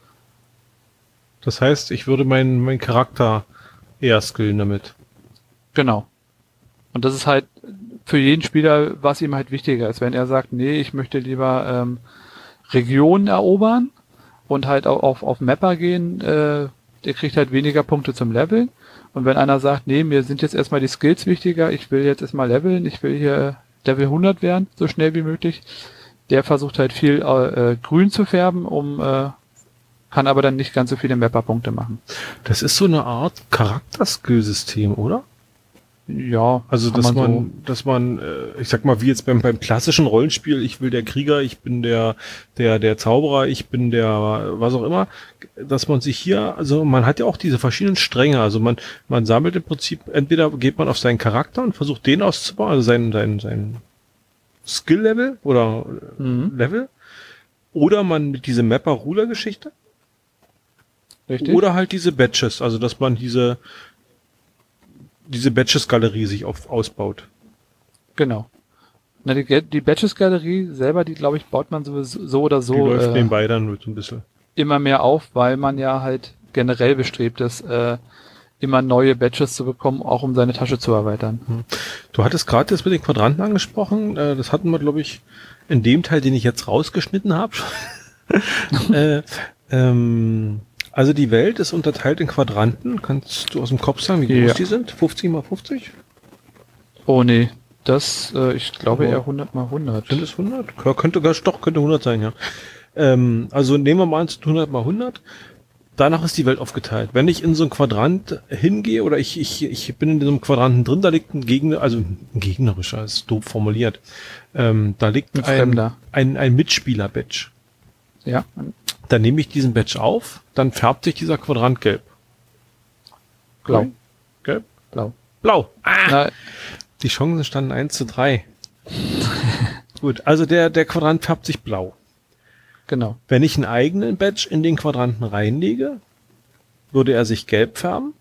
Das heißt, ich würde meinen meinen Charakter eher skillen damit. Genau. Und das ist halt für jeden Spieler, was ihm halt wichtiger ist. Wenn er sagt, nee, ich möchte lieber ähm, Regionen erobern und halt auch auf, auf Mapper gehen, äh, der kriegt halt weniger Punkte zum Leveln. Und wenn einer sagt, nee, mir sind jetzt erstmal die Skills wichtiger, ich will jetzt erstmal leveln, ich will hier Level hundert werden, so schnell wie möglich, der versucht halt viel äh, grün zu färben, um äh, kann aber dann nicht ganz so viele Mapper-Punkte machen. Das ist so eine Art Charakterskill-System, oder? Ja, Also, kann dass man man, dass man, äh, ich sag mal, wie jetzt beim, beim klassischen Rollenspiel, ich will der Krieger, ich bin der, der, der Zauberer, ich bin der, was auch immer, dass man sich hier, also man hat ja auch diese verschiedenen Stränge, also man, man sammelt im Prinzip, entweder geht man auf seinen Charakter und versucht den auszubauen, also sein, sein, sein Skill-Level oder so, mhm, Level, oder man mit diese Mapper-Ruler-Geschichte, richtig. oder halt diese Badges, also dass man diese, diese Badges-Galerie sich auf, ausbaut. Genau. Na, die, Ge- die Badges-Galerie selber, die glaube ich, baut man sowieso so oder so Die läuft äh, nebenbei dann so ein bisschen. immer mehr auf, weil man ja halt generell bestrebt ist, äh, immer neue Badges zu bekommen, auch um seine Tasche zu erweitern. Du hattest gerade jetzt mit den Quadranten angesprochen. Äh, das hatten wir, glaube ich, in dem Teil, den ich jetzt rausgeschnitten habe. äh, ähm, also die Welt ist unterteilt in Quadranten. Kannst du aus dem Kopf sagen, wie groß Ja. die sind? fünfzig mal fünfzig? Oh nee, das, äh, ich glaube Oh. eher hundert mal hundert. Sind es hundert? Ja, könnte, doch, könnte hundert sein, ja. Ähm, also nehmen wir mal an, hundert mal hundert. Danach ist die Welt aufgeteilt. Wenn ich in so ein Quadrant hingehe oder ich, ich, ich bin in diesem Quadranten drin, da liegt ein Gegner, also ein gegnerischer, ist doof formuliert. Ähm, da liegt Ein ein, Fremder. ein, ein Mitspieler-Badge. Ja, Dann nehme ich diesen Badge auf, dann färbt sich dieser Quadrant gelb. blau, Grün? Gelb? blau. Blau. Ah, Na, die Chancen standen eins zu drei. Gut, also der, der Quadrant färbt sich blau. genau. Wenn ich einen eigenen Badge in den Quadranten reinlege, würde er sich gelb färben.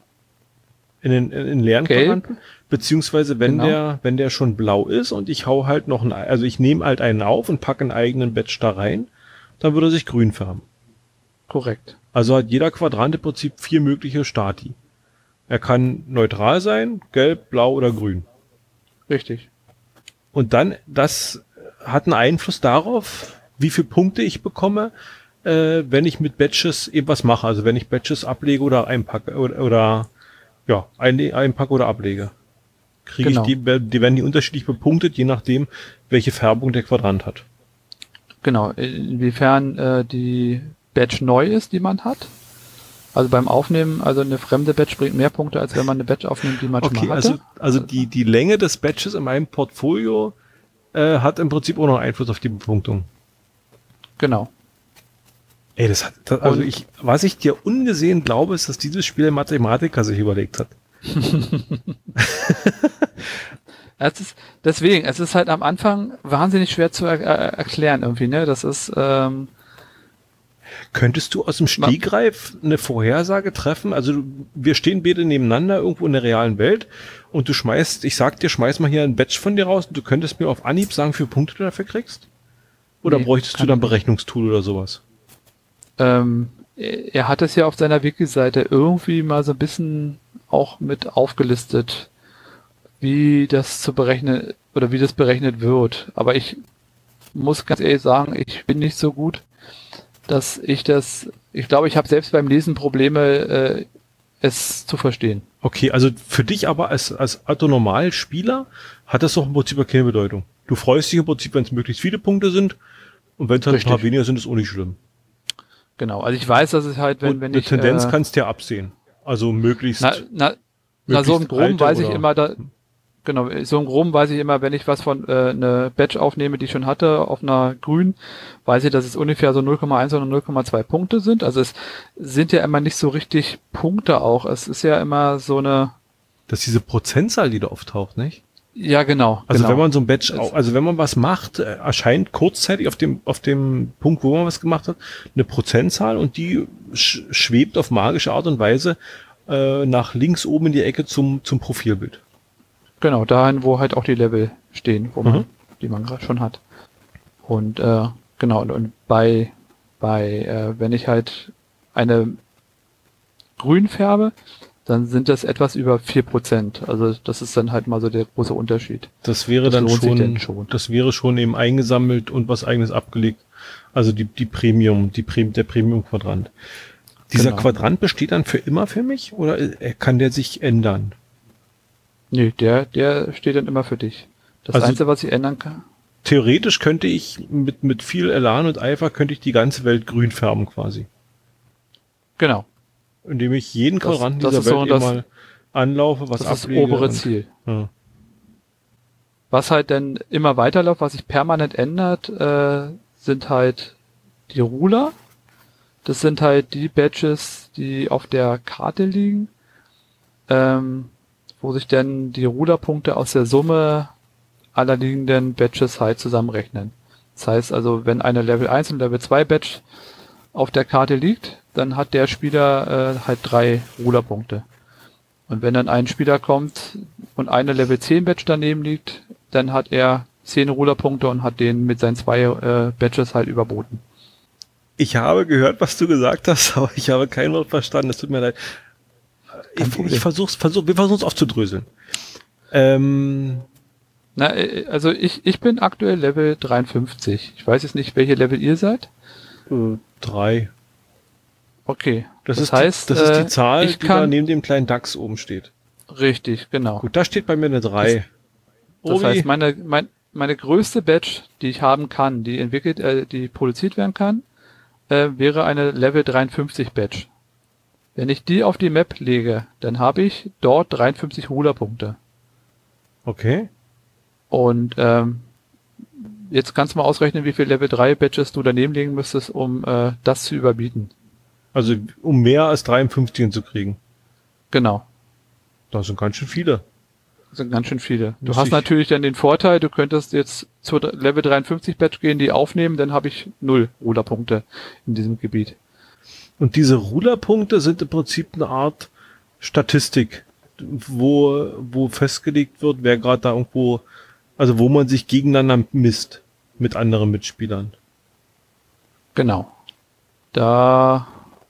In den, in den leeren Gelb? Quadranten. Beziehungsweise wenn Genau. der, wenn der schon blau ist und ich hau halt noch einen, also ich nehme halt einen auf und packe einen eigenen Badge da rein, dann würde er sich grün färben. Korrekt. Also hat jeder Quadrant im Prinzip vier mögliche Stati. Er kann neutral sein, gelb, blau oder grün. Richtig. Und dann, das hat einen Einfluss darauf, wie viele Punkte ich bekomme, äh, wenn ich mit Badges eben was mache. Also wenn ich Badges ablege oder einpacke oder, oder ja, ein, einpacke oder ablege. Kriege Genau. ich die, die werden die unterschiedlich bepunktet, je nachdem, welche Färbung der Quadrant hat. Genau. Inwiefern äh, die Badge neu ist, die man hat. Also beim Aufnehmen, also eine fremde Badge bringt mehr Punkte, als wenn man eine Badge aufnimmt, die man schon Okay, mal hatte. also, also die, die Länge des Badges in meinem Portfolio äh, hat im Prinzip auch noch Einfluss auf die Bepunktung. Genau. Ey, das hat, das, also Und- ich, was ich dir ungesehen glaube, ist, dass dieses Spiel ein Mathematiker sich überlegt hat. Es ist, deswegen, es ist halt am Anfang wahnsinnig schwer zu er, er, erklären irgendwie, ne? Das ist, ähm, Könntest du aus dem Stegreif eine Vorhersage treffen? Also du- wir stehen beide nebeneinander irgendwo in der realen Welt und du schmeißt, ich sag dir, schmeiß mal hier ein Badge von dir raus und du könntest mir auf Anhieb sagen, wie viele Punkte du dafür kriegst? Oder Nee, bräuchtest du kann dann ich nicht. Berechnungstool oder sowas? ähm, er hat es ja auf seiner Wiki-Seite irgendwie mal so ein bisschen auch mit aufgelistet, wie das zu berechnen oder wie das berechnet wird. Aber ich muss ganz ehrlich sagen, ich bin nicht so gut, dass ich das, ich glaube, ich habe selbst beim Lesen Probleme, äh, es zu verstehen. Okay, also für dich aber als, als Autonormalspieler hat das doch im Prinzip keine Bedeutung. Du freust dich im Prinzip, wenn es möglichst viele Punkte sind und wenn es dann ein paar Richtig. weniger sind, ist auch nicht schlimm. Genau, also ich weiß, dass es halt, wenn, und wenn eine ich... Tendenz äh, kannst du ja absehen. Also möglichst... Na, na, na so im möglichst Groben alte weiß ich oder- immer, da, genau, so im Groben weiß ich immer, wenn ich was von äh, eine Badge aufnehme, die ich schon hatte, auf einer grün, weiß ich, dass es ungefähr so null Komma eins oder null Komma zwei Punkte sind. Also es sind ja immer nicht so richtig Punkte auch. Es ist ja immer so eine, Das ist diese Prozentzahl, die da auftaucht, nicht? ja genau. Also genau. wenn man so ein Badge, Es- au- also wenn man was macht, äh, erscheint kurzzeitig auf dem auf dem Punkt, wo man was gemacht hat, eine Prozentzahl und die sch schwebt auf magische Art und Weise äh, nach links oben in die Ecke zum zum Profilbild. Genau, dahin, wo halt auch die Level stehen, wo man, Mhm. die man gerade schon hat. Und äh, genau, und, und bei, bei äh, wenn ich halt eine grün färbe, dann sind das etwas über vier Prozent. Also das ist dann halt mal so der große Unterschied. Das wäre Das dann lohnt sich schon, denn schon. das wäre schon eben eingesammelt und was eigenes abgelegt. Also die die Premium, die Prem der Premium Quadrant. Dieser Genau. Quadrant besteht dann für immer für mich oder äh, kann der sich ändern? Nee, der, der steht dann immer für dich. Das Also- Einzige, was ich ändern kann, Theoretisch könnte ich mit mit viel Elan und Eifer könnte ich die ganze Welt grün färben quasi. genau, Indem ich jeden Das- Quadranten das dieser ist so Welt das- eben mal anlaufe, was das ist das ablege. obere und- Ziel. Ja. Was halt dann immer weiterläuft, was sich permanent ändert, äh, sind halt die Ruler. Das sind halt die Badges, die auf der Karte liegen, ähm, wo sich dann die Rulerpunkte aus der Summe aller liegenden Badges halt zusammenrechnen. Das heißt also, wenn eine Level eins und Level zwei Badge auf der Karte liegt, dann hat der Spieler äh, halt drei Rulerpunkte. Und wenn dann ein Spieler kommt und eine Level zehn Badge daneben liegt, dann hat er zehn Rulerpunkte und hat den mit seinen zwei äh, Badges halt überboten. Ich habe gehört, was du gesagt hast, aber ich habe kein Wort verstanden. Es tut mir leid. ich, ich versuch's, versuch, wir versuchen es aufzudröseln. Ähm, Na, also ich, ich bin aktuell Level dreiundfünfzig. Ich weiß jetzt nicht, welche Level ihr seid. äh, drei. Okay. Das, das ist heißt, die, das ist äh, die Zahl, ich die kann, da neben dem kleinen DAX oben steht. Richtig, genau. Gut, da steht bei mir eine drei. Das Obi, heißt, meine, mein, meine größte Badge, die ich haben kann, die entwickelt, äh, die produziert werden kann, äh, wäre eine Level dreiundfünfzig Badge. Wenn ich die auf die Map lege, dann habe ich dort dreiundfünfzig Rulerpunkte. okay. Und ähm, jetzt kannst du mal ausrechnen, wie viel Level drei Badges du daneben legen müsstest, um äh, das zu überbieten. Also um mehr als dreiundfünfzig hinzukriegen. Genau. Das sind ganz schön viele. Das sind ganz schön viele. Du Muss hast ich- natürlich dann den Vorteil, du könntest jetzt zur Level dreiundfünfzig Badge gehen, die aufnehmen, dann habe ich null Ruderpunkte in diesem Gebiet. Und diese Ruderpunkte sind im Prinzip eine Art Statistik, wo, wo festgelegt wird, wer gerade da irgendwo, also wo man sich gegeneinander misst mit anderen Mitspielern. Genau. Da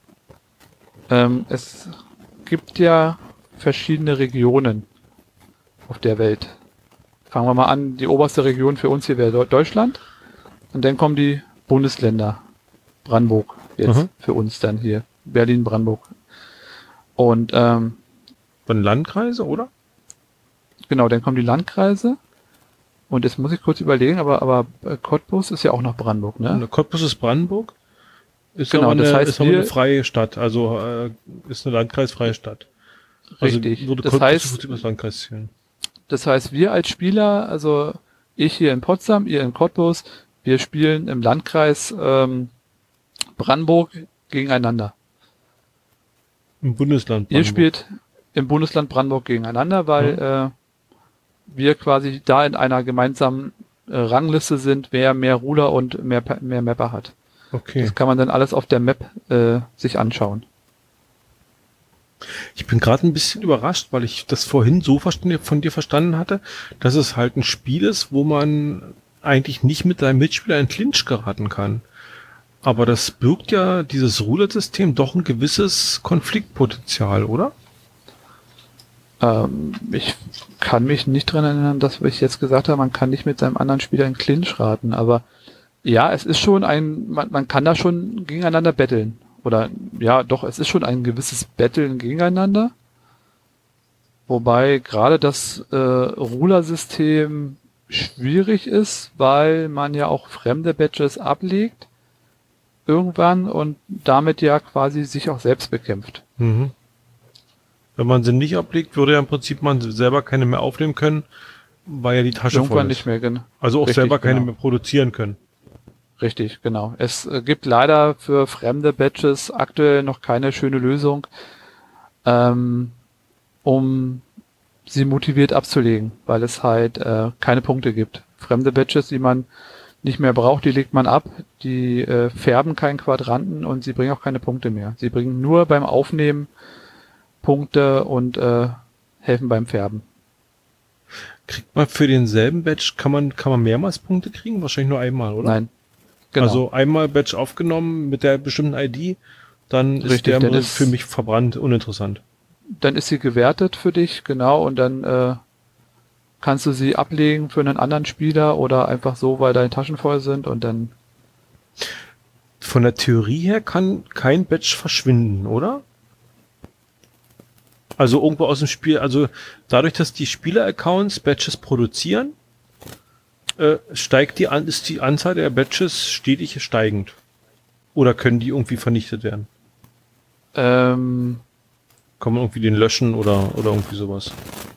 ähm, es gibt ja verschiedene Regionen auf der Welt. Fangen wir mal an, die oberste Region für uns hier wäre Deu- Deutschland. Und dann kommen die Bundesländer. Brandenburg jetzt Mhm. für uns dann hier. Berlin, Brandenburg. Und ähm, Von Landkreise, oder? genau, dann kommen die Landkreise. Und jetzt muss ich kurz überlegen, aber aber äh, Cottbus ist ja auch noch Brandenburg, ne? Und Cottbus ist Brandenburg. Ist Genau, aber eine, das heißt, ist aber eine wir- freie Stadt, also äh, ist eine landkreisfreie Stadt. Also Richtig. würde Das Cottbus heißt, über das Landkreis zählen. Das heißt, wir als Spieler, also ich hier in Potsdam, ihr in Cottbus, wir spielen im Landkreis ähm, Brandenburg gegeneinander. Im Bundesland Ihr Brandenburg. spielt im Bundesland Brandenburg gegeneinander, weil äh, wir quasi da in einer gemeinsamen äh, Rangliste sind, wer mehr Ruler und mehr, Pa- mehr Mapper hat. Okay. Das kann man dann alles auf der Map äh, sich anschauen. Ich bin gerade ein bisschen überrascht, weil ich das vorhin so verstanden, von dir verstanden hatte, dass es halt ein Spiel ist, wo man eigentlich nicht mit seinem Mitspieler in Clinch geraten kann. Aber das birgt ja dieses Ruler-System doch ein gewisses Konfliktpotenzial, oder? Ähm, ich kann mich nicht dran erinnern, dass ich jetzt gesagt habe, man kann nicht mit seinem anderen Spieler in Clinch raten, aber ja, es ist schon ein, man, man kann da schon gegeneinander betteln. Oder ja, doch, es ist schon ein gewisses Betteln gegeneinander. Wobei gerade das äh, Ruler-System schwierig ist, weil man ja auch fremde Badges ablegt irgendwann und damit ja quasi sich auch selbst bekämpft. Mhm. Wenn man sie nicht ablegt, würde ja im Prinzip man selber keine mehr aufnehmen können, weil ja die Tasche voll Irgendwann ist. nicht mehr, genau. Also auch Richtig, selber keine genau. mehr produzieren können. Richtig, genau. Es äh, gibt leider für fremde Badges aktuell noch keine schöne Lösung, ähm, um sie motiviert abzulegen, weil es halt äh, keine Punkte gibt. Fremde Badges, die man nicht mehr braucht, die legt man ab, die äh, färben keinen Quadranten und sie bringen auch keine Punkte mehr. Sie bringen nur beim Aufnehmen Punkte und äh, helfen beim Färben. Kriegt man für denselben Badge, kann man, kann man mehrmals Punkte kriegen? Wahrscheinlich nur einmal, oder? Nein. Genau. Also einmal Badge aufgenommen mit der bestimmten I D, dann ist Richtig, der dann im ist- für mich verbrannt, uninteressant. Dann ist sie gewertet für dich, genau, und dann äh, kannst du sie ablegen für einen anderen Spieler oder einfach so, weil deine Taschen voll sind und dann, Von der Theorie her kann kein Badge verschwinden, oder? Also irgendwo aus dem Spiel, also dadurch, dass die Spieler-Accounts Badges produzieren, äh, steigt die an, ist die Anzahl der Badges stetig steigend. Oder können die irgendwie vernichtet werden? ähm, Kann man irgendwie den löschen oder, oder irgendwie sowas?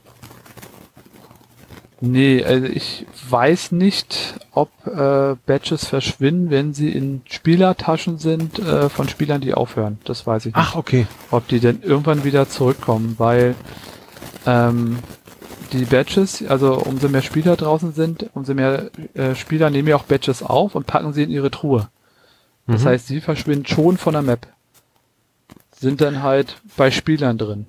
nee, also ich weiß nicht, ob äh, Badges verschwinden, wenn sie in Spielertaschen sind äh, von Spielern, die aufhören. Das weiß ich nicht. Ach, okay. Ob die denn irgendwann wieder zurückkommen, weil ähm, die Badges, also umso mehr Spieler draußen sind, umso mehr äh, Spieler nehmen ja auch Badges auf und packen sie in ihre Truhe. Das Mhm. heißt, sie verschwinden schon von der Map. Sind dann halt bei Spielern drin.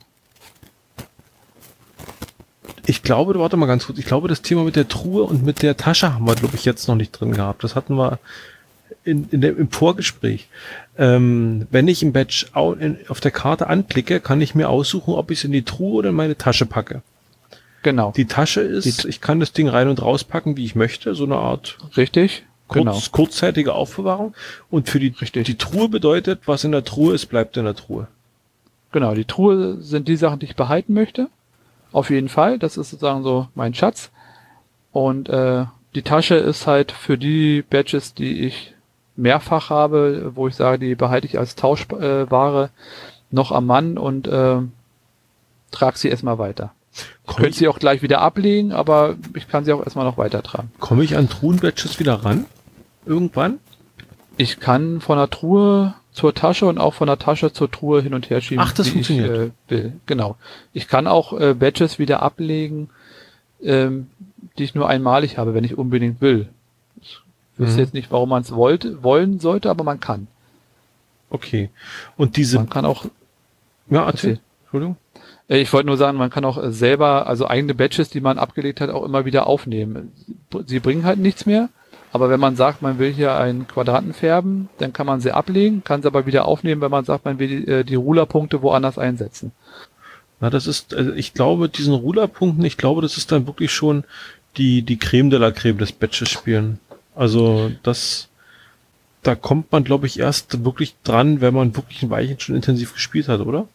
Ich glaube, warte mal ganz kurz, ich glaube, das Thema mit der Truhe und mit der Tasche haben wir, glaube ich, jetzt noch nicht drin gehabt. Das hatten wir in, in der, im Vorgespräch. Ähm, wenn ich ein Badge au, in, auf der Karte anklicke, kann ich mir aussuchen, ob ich es in die Truhe oder in meine Tasche packe. Genau. Die Tasche ist, Die, ich kann das Ding rein und rauspacken, wie ich möchte, so eine Art richtig, kurz, genau. kurzzeitige Aufbewahrung. Und für die, Richtig. die Truhe bedeutet, was in der Truhe ist, bleibt in der Truhe. Genau, die Truhe sind die Sachen, die ich behalten möchte. Auf jeden Fall, das ist sozusagen so mein Schatz. Und äh, die Tasche ist halt für die Badges, die ich mehrfach habe, wo ich sage, die behalte ich als Tauschware äh, noch am Mann und äh, trage sie erstmal weiter. Ich könnte sie auch gleich wieder ablegen, aber ich kann sie auch erstmal noch weiter tragen. Komme ich an Truhen-Badges wieder ran? Irgendwann? Ich kann von der Truhe zur Tasche und auch von der Tasche zur Truhe hin und her schieben, Ach, das wie funktioniert. ich äh, will. Genau. Ich kann auch äh, Badges wieder ablegen, ähm, die ich nur einmalig habe, wenn ich unbedingt will. Ich wüsste Mhm. jetzt nicht, warum man es wollte, wollen sollte, aber man kann. Okay. Und diese, Man kann auch, ja, erzähl. erzähl. Entschuldigung. äh, ich wollte nur sagen, man kann auch äh, selber, also eigene Badges, die man abgelegt hat, auch immer wieder aufnehmen. Sie bringen halt nichts mehr, aber wenn man sagt, man will hier einen Quadranten färben, dann kann man sie ablegen, kann sie aber wieder aufnehmen, wenn man sagt, man will die, äh, die Rulerpunkte woanders einsetzen. Na, das ist, also ich glaube, diesen Ruderpunkten, ich glaube, das ist dann wirklich schon die, die Creme de la Creme des Badges spielen. Also, das, da kommt man, glaube ich, erst wirklich dran, wenn man wirklich ein Weilchen schon intensiv gespielt hat, oder?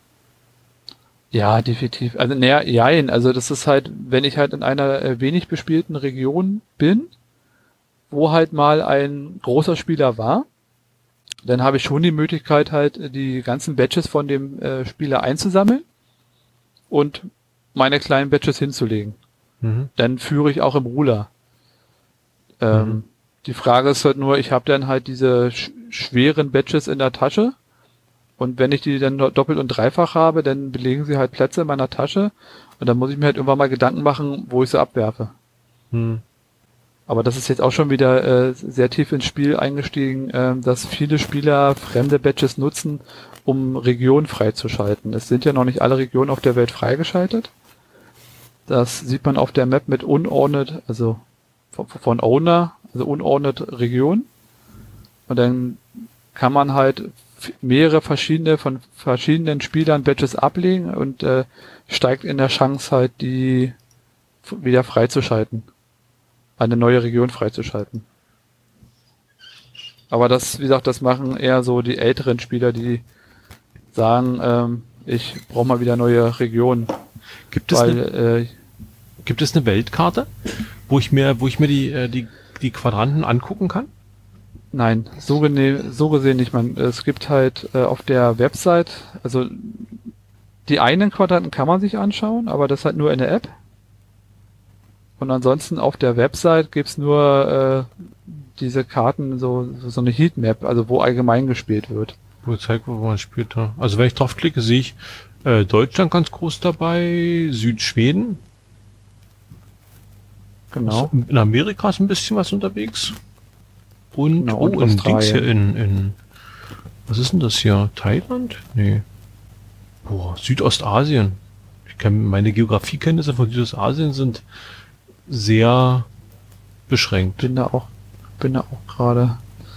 Ja, definitiv. Also, naja, jein. Also, das ist halt, wenn ich halt in einer äh, wenig bespielten Region bin, wo halt mal ein großer Spieler war, dann habe ich schon die Möglichkeit, halt äh, die ganzen Badges von dem äh, Spieler einzusammeln und meine kleinen Badges hinzulegen. Mhm. Dann führe ich auch im Ruler. Ähm, Mhm. Die Frage ist halt nur, ich habe dann halt diese sch schweren Badges in der Tasche und wenn ich die dann do- doppelt und dreifach habe, dann belegen sie halt Plätze in meiner Tasche und dann muss ich mir halt irgendwann mal Gedanken machen, wo ich sie abwerfe. Hm. Aber das ist jetzt auch schon wieder äh, sehr tief ins Spiel eingestiegen, ähm, dass viele Spieler fremde Badges nutzen, um Regionen freizuschalten. Es sind ja noch nicht alle Regionen auf der Welt freigeschaltet. Das sieht man auf der Map mit unordnet, also von, von Owner, also unordnet Region. Und dann kann man halt f- mehrere verschiedene von verschiedenen Spielern Badges ablegen und äh, steigt in der Chance halt, die f- wieder freizuschalten. Eine neue Region freizuschalten. Aber das, wie gesagt, das machen eher so die älteren Spieler, die sagen, ähm, ich brauche mal wieder neue Regionen. Gibt es Weil, eine, äh, gibt es eine Weltkarte, wo ich mir, wo ich mir die, äh, die, die Quadranten angucken kann? nein, so, gene so gesehen nicht. Man, es gibt halt äh, auf der Website, also die einen Quadranten kann man sich anschauen, aber das halt nur in der App. Und ansonsten auf der Website gibt's nur äh, diese Karten, so, so eine Heatmap, also wo allgemein gespielt wird. Wo zeigt, wo man spielt. Ja. Also wenn ich draufklicke, sehe ich äh, Deutschland ganz groß dabei, Südschweden. Genau. In Amerika ist ein bisschen was unterwegs. Und, Genau, oh, und in Dings hier Australien. in, in, was ist denn das hier? Thailand? Nee. Boah, Südostasien. Ich kenn, meine Geografiekenntnisse von Südostasien sind sehr beschränkt. Bin da auch, bin da auch gerade.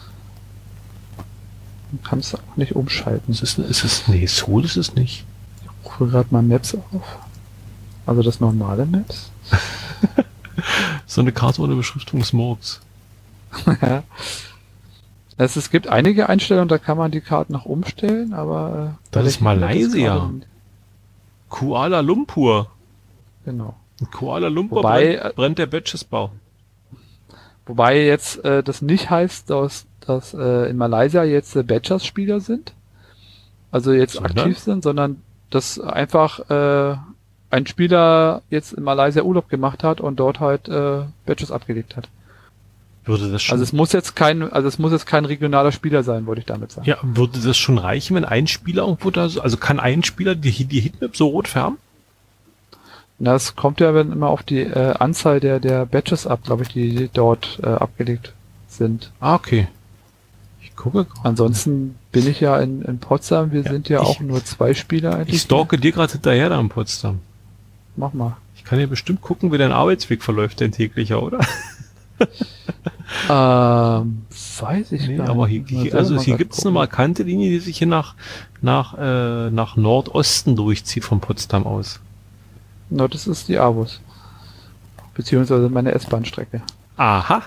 Man kann es auch nicht umschalten. Ist es, ist es, nee, Seoul ist es nicht. Ich rufe gerade mal Maps auf. Also das normale Maps. So eine Karte ohne Beschriftung des Morgs. Ja. Es, es gibt einige Einstellungen, da kann man die Karten noch umstellen, aber... Äh, Das weil ist ich mir Malaysia. gerade- Kuala Lumpur. Genau. In Kuala Lumpur Wobei, brennt, brennt der Badgesbau. Wobei jetzt äh, das nicht heißt, dass, dass äh, in Malaysia jetzt äh, Badgers-Spieler sind, also jetzt Sondern? aktiv sind, sondern dass einfach äh, ein Spieler jetzt in Malaysia Urlaub gemacht hat und dort halt äh, Badges abgelegt hat. Würde das schon, Also es muss jetzt kein, also es muss jetzt kein regionaler Spieler sein, wollte ich damit sagen. ja, würde das schon reichen, wenn ein Spieler irgendwo da, so- also kann ein Spieler die, die Heatmap so rot färben? Das kommt ja wenn immer auf die äh, Anzahl der der Badges ab, glaube ich, die, die dort äh, abgelegt sind. Ah, okay. Ich gucke gerade. Ansonsten bin ich ja in, in Potsdam, wir Ja, sind ja ich- auch nur zwei Spieler eigentlich. Ich stalke dir gerade hinterher da in Potsdam. Mach mal. Ich kann ja bestimmt gucken, wie dein Arbeitsweg verläuft, dein täglicher, oder? ähm, weiß ich Nee, gar aber hier, nicht. Mal hier, selber also mal hier grad gibt es eine gucken. markante Linie, die sich hier nach, nach, äh, nach Nordosten durchzieht von Potsdam aus. No, das ist die Avus. Beziehungsweise meine S-Bahn-Strecke. Aha.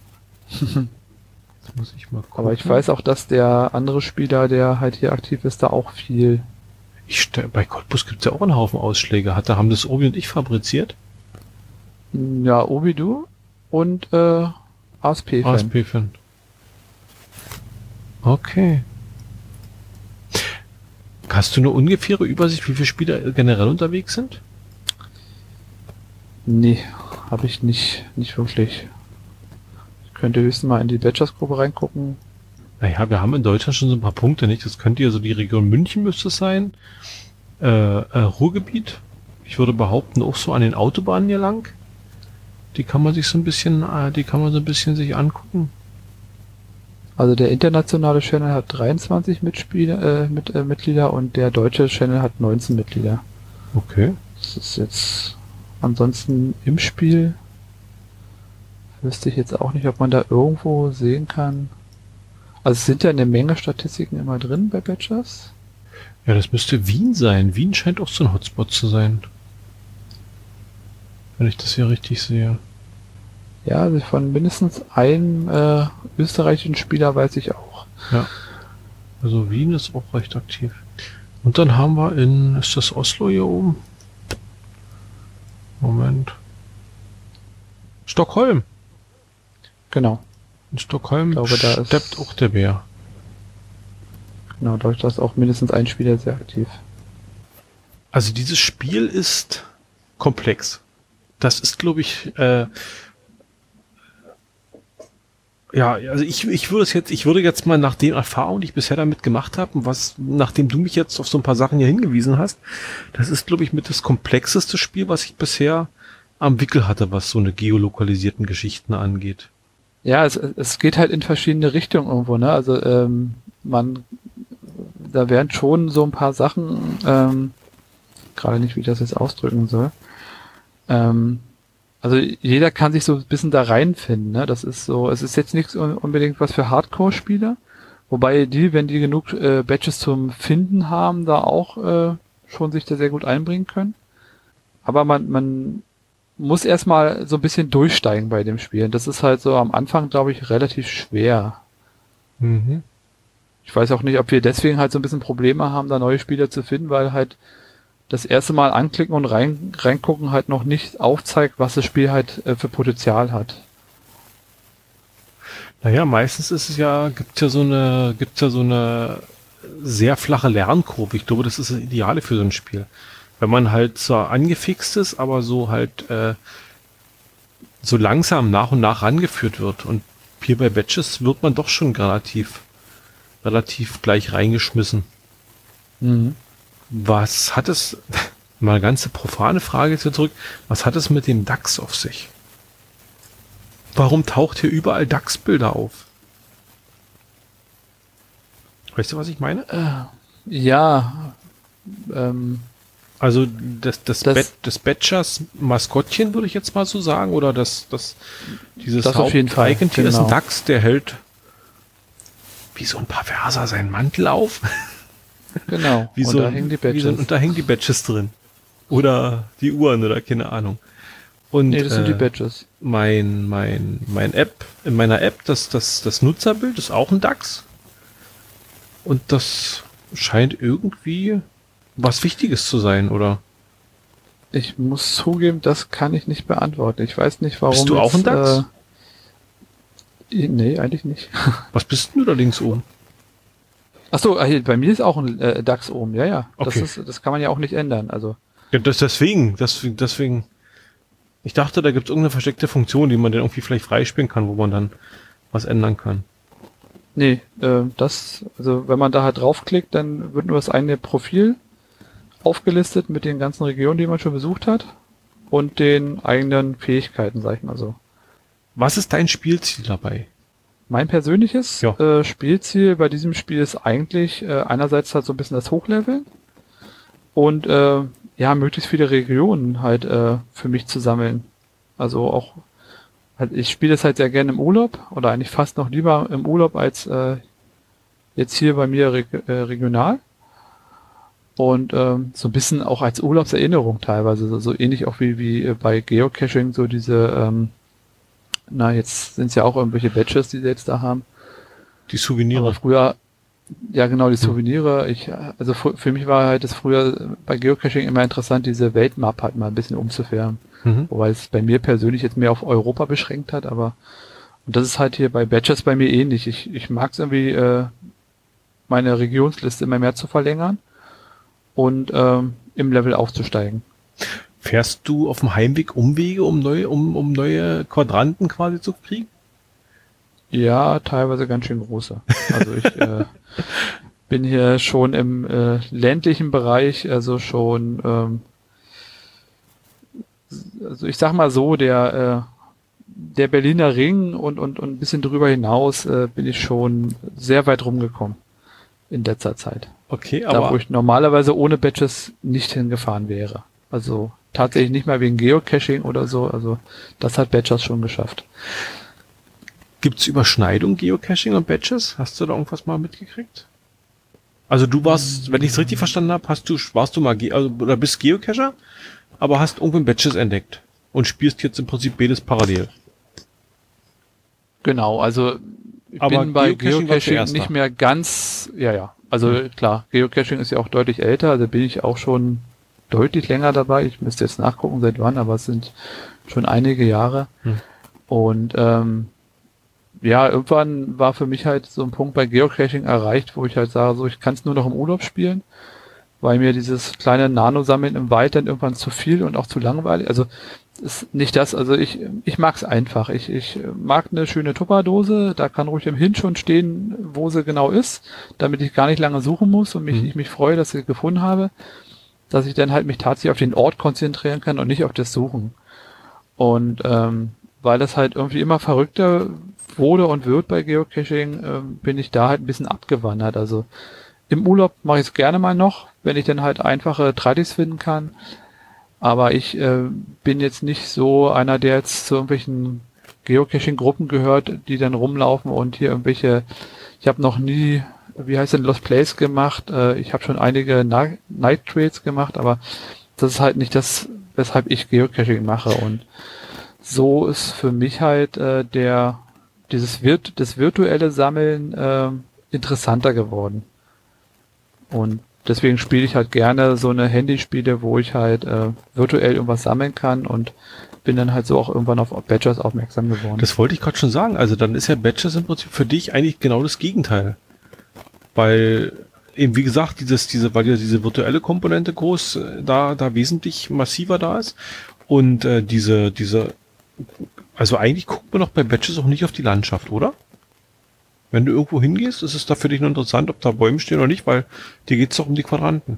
Jetzt muss ich mal gucken. Aber ich weiß auch, dass der andere Spieler, der halt hier aktiv ist, da auch viel. Ich stell, bei Cottbus gibt es ja auch einen Haufen Ausschläge. Hat, da haben das Obi und ich fabriziert. Ja, Obidu und äh, A S P-Fan. A S P-Fan. Okay. Hast du eine ungefähre Übersicht, wie viele Spieler generell unterwegs sind? Nee, habe ich nicht, nicht wirklich. Ich könnte höchstens mal in die Badgers-Gruppe reingucken. Naja, wir haben in Deutschland schon so ein paar Punkte, nicht? Das könnte ja so die Region München müsste es sein. Äh, äh, Ruhrgebiet. Ich würde behaupten, auch so an den Autobahnen hier lang. Die kann man sich so ein bisschen, äh, die kann man so ein bisschen sich angucken. Also der internationale Channel hat dreiundzwanzig Mitspieler, äh, mit, äh, Mitglieder und der deutsche Channel hat neunzehn Mitglieder. Okay. Das ist jetzt ansonsten im Spiel. Wüsste ich jetzt auch nicht, ob man da irgendwo sehen kann. Also es sind ja eine Menge Statistiken immer drin bei Badgers. Ja, das müsste Wien sein. Wien scheint auch so ein Hotspot zu sein. Wenn ich das hier richtig sehe. Ja, also von mindestens einem äh, österreichischen Spieler weiß ich auch. Ja. Also Wien ist auch recht aktiv. Und dann haben wir in, ist das Oslo hier oben? Moment. Stockholm. Genau. In Stockholm Ich glaube, da ist- steppt auch der Bär. Genau, da ist auch mindestens ein Spieler sehr aktiv. Also dieses Spiel ist komplex. Das ist, glaube ich, äh, ja, also ich, ich würde es jetzt, ich würde jetzt mal nach den Erfahrungen, die ich bisher damit gemacht habe und was, nachdem du mich jetzt auf so ein paar Sachen hier hingewiesen hast, das ist, glaube ich, mit das komplexeste Spiel, was ich bisher am Wickel hatte, was so eine geolokalisierten Geschichten angeht. Ja, es, es geht halt in verschiedene Richtungen irgendwo, ne? Also ähm, man, da werden schon so ein paar Sachen, ähm, gerade nicht, wie ich das jetzt ausdrücken soll. Ähm, also jeder kann sich so ein bisschen da reinfinden, ne? Das ist so, es ist jetzt nichts un- unbedingt was für Hardcore-Spieler, wobei die, wenn die genug äh, Badges zum Finden haben, da auch äh, schon sich da sehr gut einbringen können. Aber man, man muss erstmal so ein bisschen durchsteigen bei dem Spiel. Das ist halt so am Anfang, glaube ich, relativ schwer. Mhm. Ich weiß auch nicht, ob wir deswegen halt so ein bisschen Probleme haben, da neue Spieler zu finden, weil halt das erste Mal anklicken und rein, reingucken halt noch nicht aufzeigt, was das Spiel halt äh, für Potenzial hat. Naja, meistens ist es ja, gibt's ja so eine, gibt's ja so eine sehr flache Lernkurve. Ich glaube, das ist das Ideale für so ein Spiel. Wenn man halt zwar angefixt ist, aber so halt äh, so langsam nach und nach rangeführt wird. Und hier bei Badges wird man doch schon relativ, relativ gleich reingeschmissen. Mhm. Was hat es, mal eine ganze profane Frage jetzt wieder zurück, was hat es mit dem DAX auf sich? Warum taucht hier überall DAX-Bilder auf? Weißt du, was ich meine? Ja, ähm, Also das, das, Das- Bad, das Badgers Maskottchen, würde ich jetzt mal so sagen, oder das, das dieses Das auf jeden Fall, Haupteigentier ist ein genau. Dachs, der hält wie so ein Perverser seinen Mantel auf. genau. Wie und so, da hängen die wie so, Badges. und da hängen die Badges drin. Oder die Uhren oder keine Ahnung. Und Nee, das sind die äh, Badges. mein, mein, mein App, in meiner App, das, das, das Nutzerbild ist auch ein Dachs. Und das scheint irgendwie was Wichtiges zu sein, oder? Ich muss zugeben, das kann ich nicht beantworten. Ich weiß nicht, warum. Bist du auch ein Dachs? Äh, nee, eigentlich nicht. Was bist denn du da links oben? Achso, bei mir ist auch ein äh, DAX oben. Ja, ja. Okay. Das, ist, das kann man ja auch nicht ändern. Also Ja, das deswegen, deswegen, deswegen. Ich dachte, da gibt es irgendeine versteckte Funktion, die man dann irgendwie vielleicht freispielen kann, wo man dann was ändern kann. nee, äh, das, also wenn man da halt draufklickt, dann wird nur das eine Profil aufgelistet mit den ganzen Regionen, die man schon besucht hat und den eigenen Fähigkeiten, sag ich mal so. Was ist dein Spielziel dabei? Mein persönliches Ja. äh, Spielziel bei diesem Spiel ist eigentlich äh, einerseits halt so ein bisschen das Hochleveln und äh, ja, möglichst viele Regionen halt äh, für mich zu sammeln. Also auch halt, ich spiele das halt sehr gerne im Urlaub oder eigentlich fast noch lieber im Urlaub als äh, jetzt hier bei mir reg äh, regional. Und ähm, so ein bisschen auch als Urlaubserinnerung teilweise, so, so ähnlich auch wie, wie bei Geocaching, so diese, ähm, na jetzt sind es ja auch irgendwelche Badges, die sie jetzt da haben. Die Souvenire. Aber früher, ja genau, die Souvenire, ich, also für, für mich war halt das früher bei Geocaching immer interessant, diese Weltmap halt mal ein bisschen umzufärben. Mhm. Wobei es bei mir persönlich jetzt mehr auf Europa beschränkt hat, aber und das ist halt hier bei Badges bei mir ähnlich. Ich, ich mag es irgendwie, äh, meine Regionsliste immer mehr zu verlängern und ähm, im Level aufzusteigen. Fährst du auf dem Heimweg Umwege, um neue, um, um neue Quadranten quasi zu kriegen? Ja, teilweise ganz schön große. Also ich äh, bin hier schon im äh, ländlichen Bereich, also schon, ähm, also ich sag mal so, der äh, der Berliner Ring und und und ein bisschen drüber hinaus äh, bin ich schon sehr weit rumgekommen in letzter Zeit. Okay, aber da, wo ich normalerweise ohne Badges nicht hingefahren wäre. Also tatsächlich nicht mal wegen Geocaching oder so. Also das hat Badges schon geschafft. Gibt's Überschneidung Geocaching und Badges? Hast du da irgendwas mal mitgekriegt? Also du warst, wenn ich es richtig verstanden habe, hast du warst du mal Ge also, oder bist Geocacher, aber hast irgendwann Badges entdeckt und spielst jetzt im Prinzip beides parallel. Genau, also ich aber bin bei Geocaching, Geocaching nicht mehr ganz, ja, ja. Also mhm. klar, Geocaching ist ja auch deutlich älter, also bin ich auch schon deutlich länger dabei. Ich müsste jetzt nachgucken, seit wann, aber es sind schon einige Jahre. Mhm. Und ähm, ja, irgendwann war für mich halt so ein Punkt bei Geocaching erreicht, wo ich halt sage, so ich kann es nur noch im Urlaub spielen, weil mir dieses kleine Nano-Sammeln im Wald dann irgendwann zu viel und auch zu langweilig. Also ist nicht das, also ich ich mag es einfach. Ich ich mag eine schöne Tupperdose, da kann ruhig im Hin schon stehen, wo sie genau ist, damit ich gar nicht lange suchen muss und mich mhm. ich mich freue, dass ich sie gefunden habe, dass ich dann halt mich tatsächlich auf den Ort konzentrieren kann und nicht auf das Suchen. Und ähm, weil das halt irgendwie immer verrückter wurde und wird bei Geocaching, äh, bin ich da halt ein bisschen abgewandert. Also im Urlaub mache ich es gerne mal noch, wenn ich dann halt einfache Tradis finden kann. Aber ich äh, bin jetzt nicht so einer, der jetzt zu irgendwelchen Geocaching-Gruppen gehört, die dann rumlaufen und hier irgendwelche, ich habe noch nie, wie heißt denn, Lost Place gemacht. Äh, ich habe schon einige Na- Night Trails gemacht, aber das ist halt nicht das, weshalb ich Geocaching mache. Und so ist für mich halt äh, der dieses Virt- das virtuelle Sammeln äh, interessanter geworden. Und deswegen spiele ich halt gerne so eine Handyspiele, wo ich halt äh, virtuell irgendwas sammeln kann und bin dann halt so auch irgendwann auf Badges aufmerksam geworden. Das wollte ich gerade schon sagen. Also dann ist ja Badges im Prinzip für dich eigentlich genau das Gegenteil. Weil eben wie gesagt, dieses, diese, weil ja diese virtuelle Komponente groß da, da wesentlich massiver da ist. Und äh, diese, diese, also eigentlich guckt man doch bei Badges auch nicht auf die Landschaft, oder? Wenn du irgendwo hingehst, ist es da für dich nur interessant, ob da Bäume stehen oder nicht, weil dir geht's doch um die Quadranten.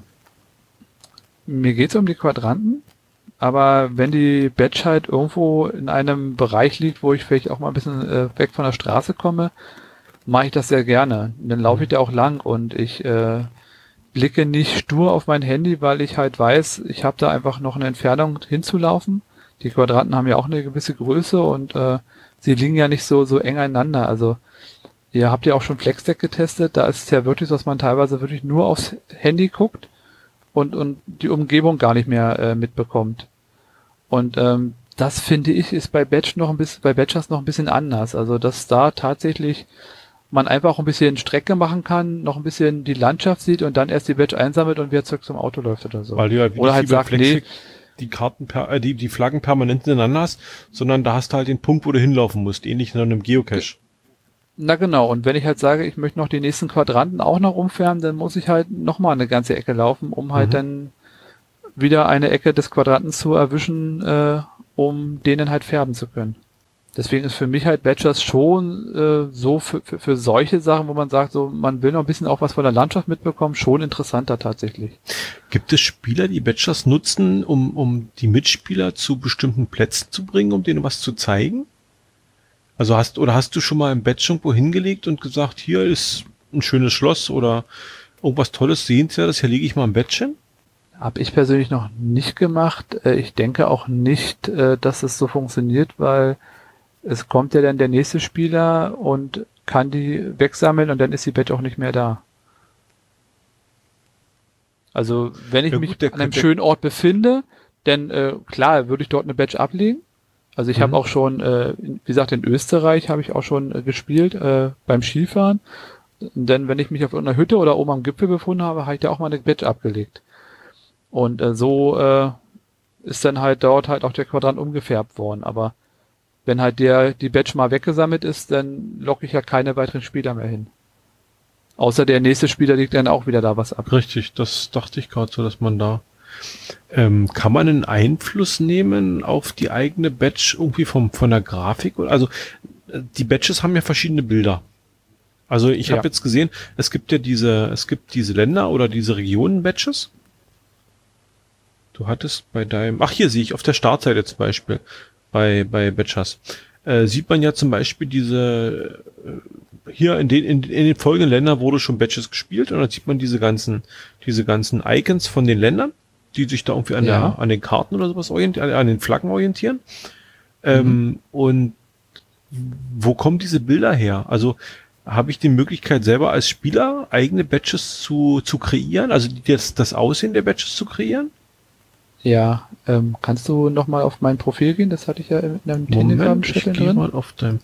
Mir geht's um die Quadranten, aber wenn die Badge halt irgendwo in einem Bereich liegt, wo ich vielleicht auch mal ein bisschen äh, weg von der Straße komme, mache ich das sehr gerne. Dann laufe ich da auch lang und ich äh, blicke nicht stur auf mein Handy, weil ich halt weiß, ich habe da einfach noch eine Entfernung hinzulaufen. Die Quadranten haben ja auch eine gewisse Größe und äh, sie liegen ja nicht so so eng einander. Also ihr habt ja auch schon FlexDeck getestet, da ist es ja wirklich so, dass man teilweise wirklich nur aufs Handy guckt und und die Umgebung gar nicht mehr äh, mitbekommt. Und ähm, das finde ich ist bei Badge noch ein bisschen, bei Badgers noch ein bisschen anders. Also dass da tatsächlich man einfach auch ein bisschen Strecke machen kann, noch ein bisschen die Landschaft sieht und dann erst die Badge einsammelt und wieder zurück zum Auto läuft oder so. Weil du ja oder halt sagt, nee, die Karten, per, äh, die, die Flaggen permanent ineinander hast, sondern da hast du halt den Punkt, wo du hinlaufen musst, ähnlich wie in einem Geocache. Na genau, und wenn ich halt sage, ich möchte noch die nächsten Quadranten auch noch umfärben, dann muss ich halt nochmal eine ganze Ecke laufen, um halt mhm. dann wieder eine Ecke des Quadranten zu erwischen, äh, um den dann halt färben zu können. Deswegen ist für mich halt Badgers schon äh, so für, für, für solche Sachen, wo man sagt, so man will noch ein bisschen auch was von der Landschaft mitbekommen, schon interessanter tatsächlich. Gibt es Spieler, die Badgers nutzen, um, um die Mitspieler zu bestimmten Plätzen zu bringen, um denen was zu zeigen? Also hast oder hast du schon mal ein Badge irgendwo hingelegt und gesagt, hier ist ein schönes Schloss oder irgendwas Tolles, Sehenswertes, hier lege ich mal ein Badge hin? Habe ich persönlich noch nicht gemacht. Ich denke auch nicht, dass es so funktioniert, weil es kommt ja dann der nächste Spieler und kann die wegsammeln und dann ist die Badge auch nicht mehr da. Also wenn ich Ja, mich gut, der an einem könnte- schönen Ort befinde, dann äh, klar würde ich dort eine Badge ablegen. Also ich Mhm. habe auch schon, äh, in, wie gesagt, in Österreich habe ich auch schon äh, gespielt äh, beim Skifahren. Denn wenn ich mich auf irgendeiner Hütte oder oben am Gipfel befunden habe, habe ich da auch mal eine Badge abgelegt. Und äh, so äh, ist dann halt dort halt auch der Quadrant umgefärbt worden. Aber wenn halt der die Badge mal weggesammelt ist, dann locke ich ja keine weiteren Spieler mehr hin. Außer der nächste Spieler legt dann auch wieder da was ab. Richtig, das dachte ich gerade so, dass man da ähm, kann man einen Einfluss nehmen auf die eigene Badge irgendwie vom von der Grafik? Also äh, die Badges haben ja verschiedene Bilder. Also ich Ja. habe jetzt gesehen, es gibt ja diese, es gibt diese Länder oder diese Regionen-Badges. Du hattest bei deinem, ach hier sehe ich auf der Startseite zum Beispiel bei bei Badgers äh, sieht man ja zum Beispiel diese äh, hier in den in, in den folgenden Ländern wurde schon Badges gespielt und dann sieht man diese ganzen diese ganzen Icons von den Ländern, die sich da irgendwie an Ja. der an den Karten oder sowas orientieren, an den Flaggen orientieren. Ähm, und wo kommen diese Bilder her? Also habe ich die Möglichkeit selber als Spieler eigene Badges zu zu kreieren, also die- das das Aussehen der Badges zu kreieren? Ja, ähm, kannst du nochmal auf mein Profil gehen? Das hatte ich ja in einem Moment, ich Telegram-Chat gehe drin. mal auf dein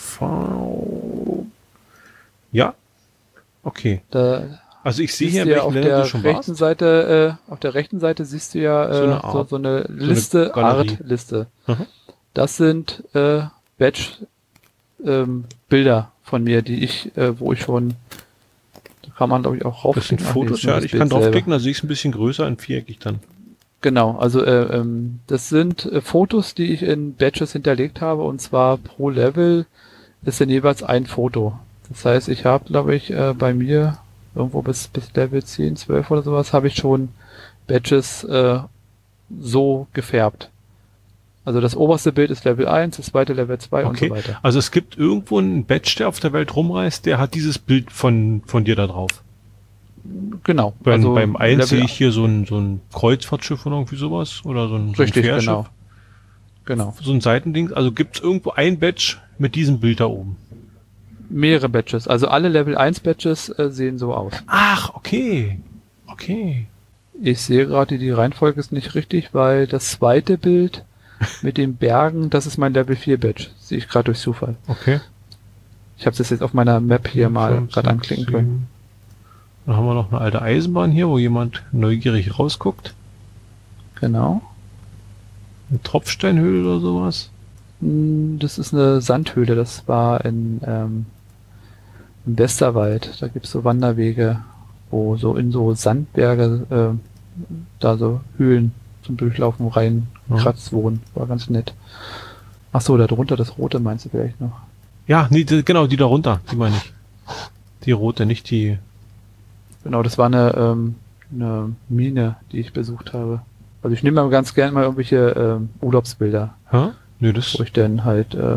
Profil. Ja, okay. Da Also ich sehe siehst hier, in du ja welchen auf Ländern der du schon rechten warst. Seite, äh, auf der rechten Seite siehst du ja äh, So so, eine so, Art- eine Liste, Galerie. Art-Liste. Mhm. Das sind äh, Badge-Bilder von mir, die ich, äh, wo ich schon, da kann man glaube ich auch Das sind raufklicken. Ach nee, Fotos, ist nur ja, das ich Bild kann selber. draufklicken, da sehe ich es ein bisschen größer und viereckig dann. Genau, also äh, ähm, das sind äh, Fotos, die ich in Badges hinterlegt habe und zwar pro Level ist dann jeweils ein Foto. Das heißt, ich habe, glaube ich, äh, bei mir irgendwo bis bis Level zehn, zwölf oder sowas habe ich schon Badges äh, so gefärbt. Also das oberste Bild ist Level eins, das zweite Level zwei und Okay. so weiter. Also es gibt irgendwo einen Badge, der auf der Welt rumreist, der hat dieses Bild von von dir da drauf. Genau. Beim, also beim einen Level- sehe ich hier so ein so ein Kreuzfahrtschiff oder irgendwie sowas oder so ein, so ein Richtig, Fährschiff. genau. Genau. So ein Seitending. Also gibt es irgendwo ein Badge mit diesem Bild da oben? Mehrere Badges. Also alle Level eins Badges äh, sehen so aus. Ach, okay. Okay. Ich sehe gerade, die Reihenfolge ist nicht richtig, weil das zweite Bild mit den Bergen, das ist mein Level vier Badge. Sehe ich gerade durch Zufall. Okay. Ich habe das jetzt auf meiner Map hier mal Fünf, gerade sechs, anklicken sieben. können. Dann haben wir noch eine alte Eisenbahn hier, wo jemand neugierig rausguckt. Genau. Eine Tropfsteinhöhle oder sowas. Hm, Das ist eine Sandhöhle. Das war in ähm, im Westerwald. Da gibt's so Wanderwege, wo so in so Sandberge äh, da so Höhlen zum Durchlaufen rein Ja. kratzt wurden. War ganz nett. Ach so, da drunter das Rote meinst du vielleicht noch? Ja, nee, die, genau, die da runter, die meine ich. Die rote, nicht die. Genau, das war eine, ähm, eine Mine, die ich besucht habe. Also ich nehme mal ganz gerne mal irgendwelche ähm, Urlaubsbilder, Hä? Nee, das, wo ich dann halt, äh,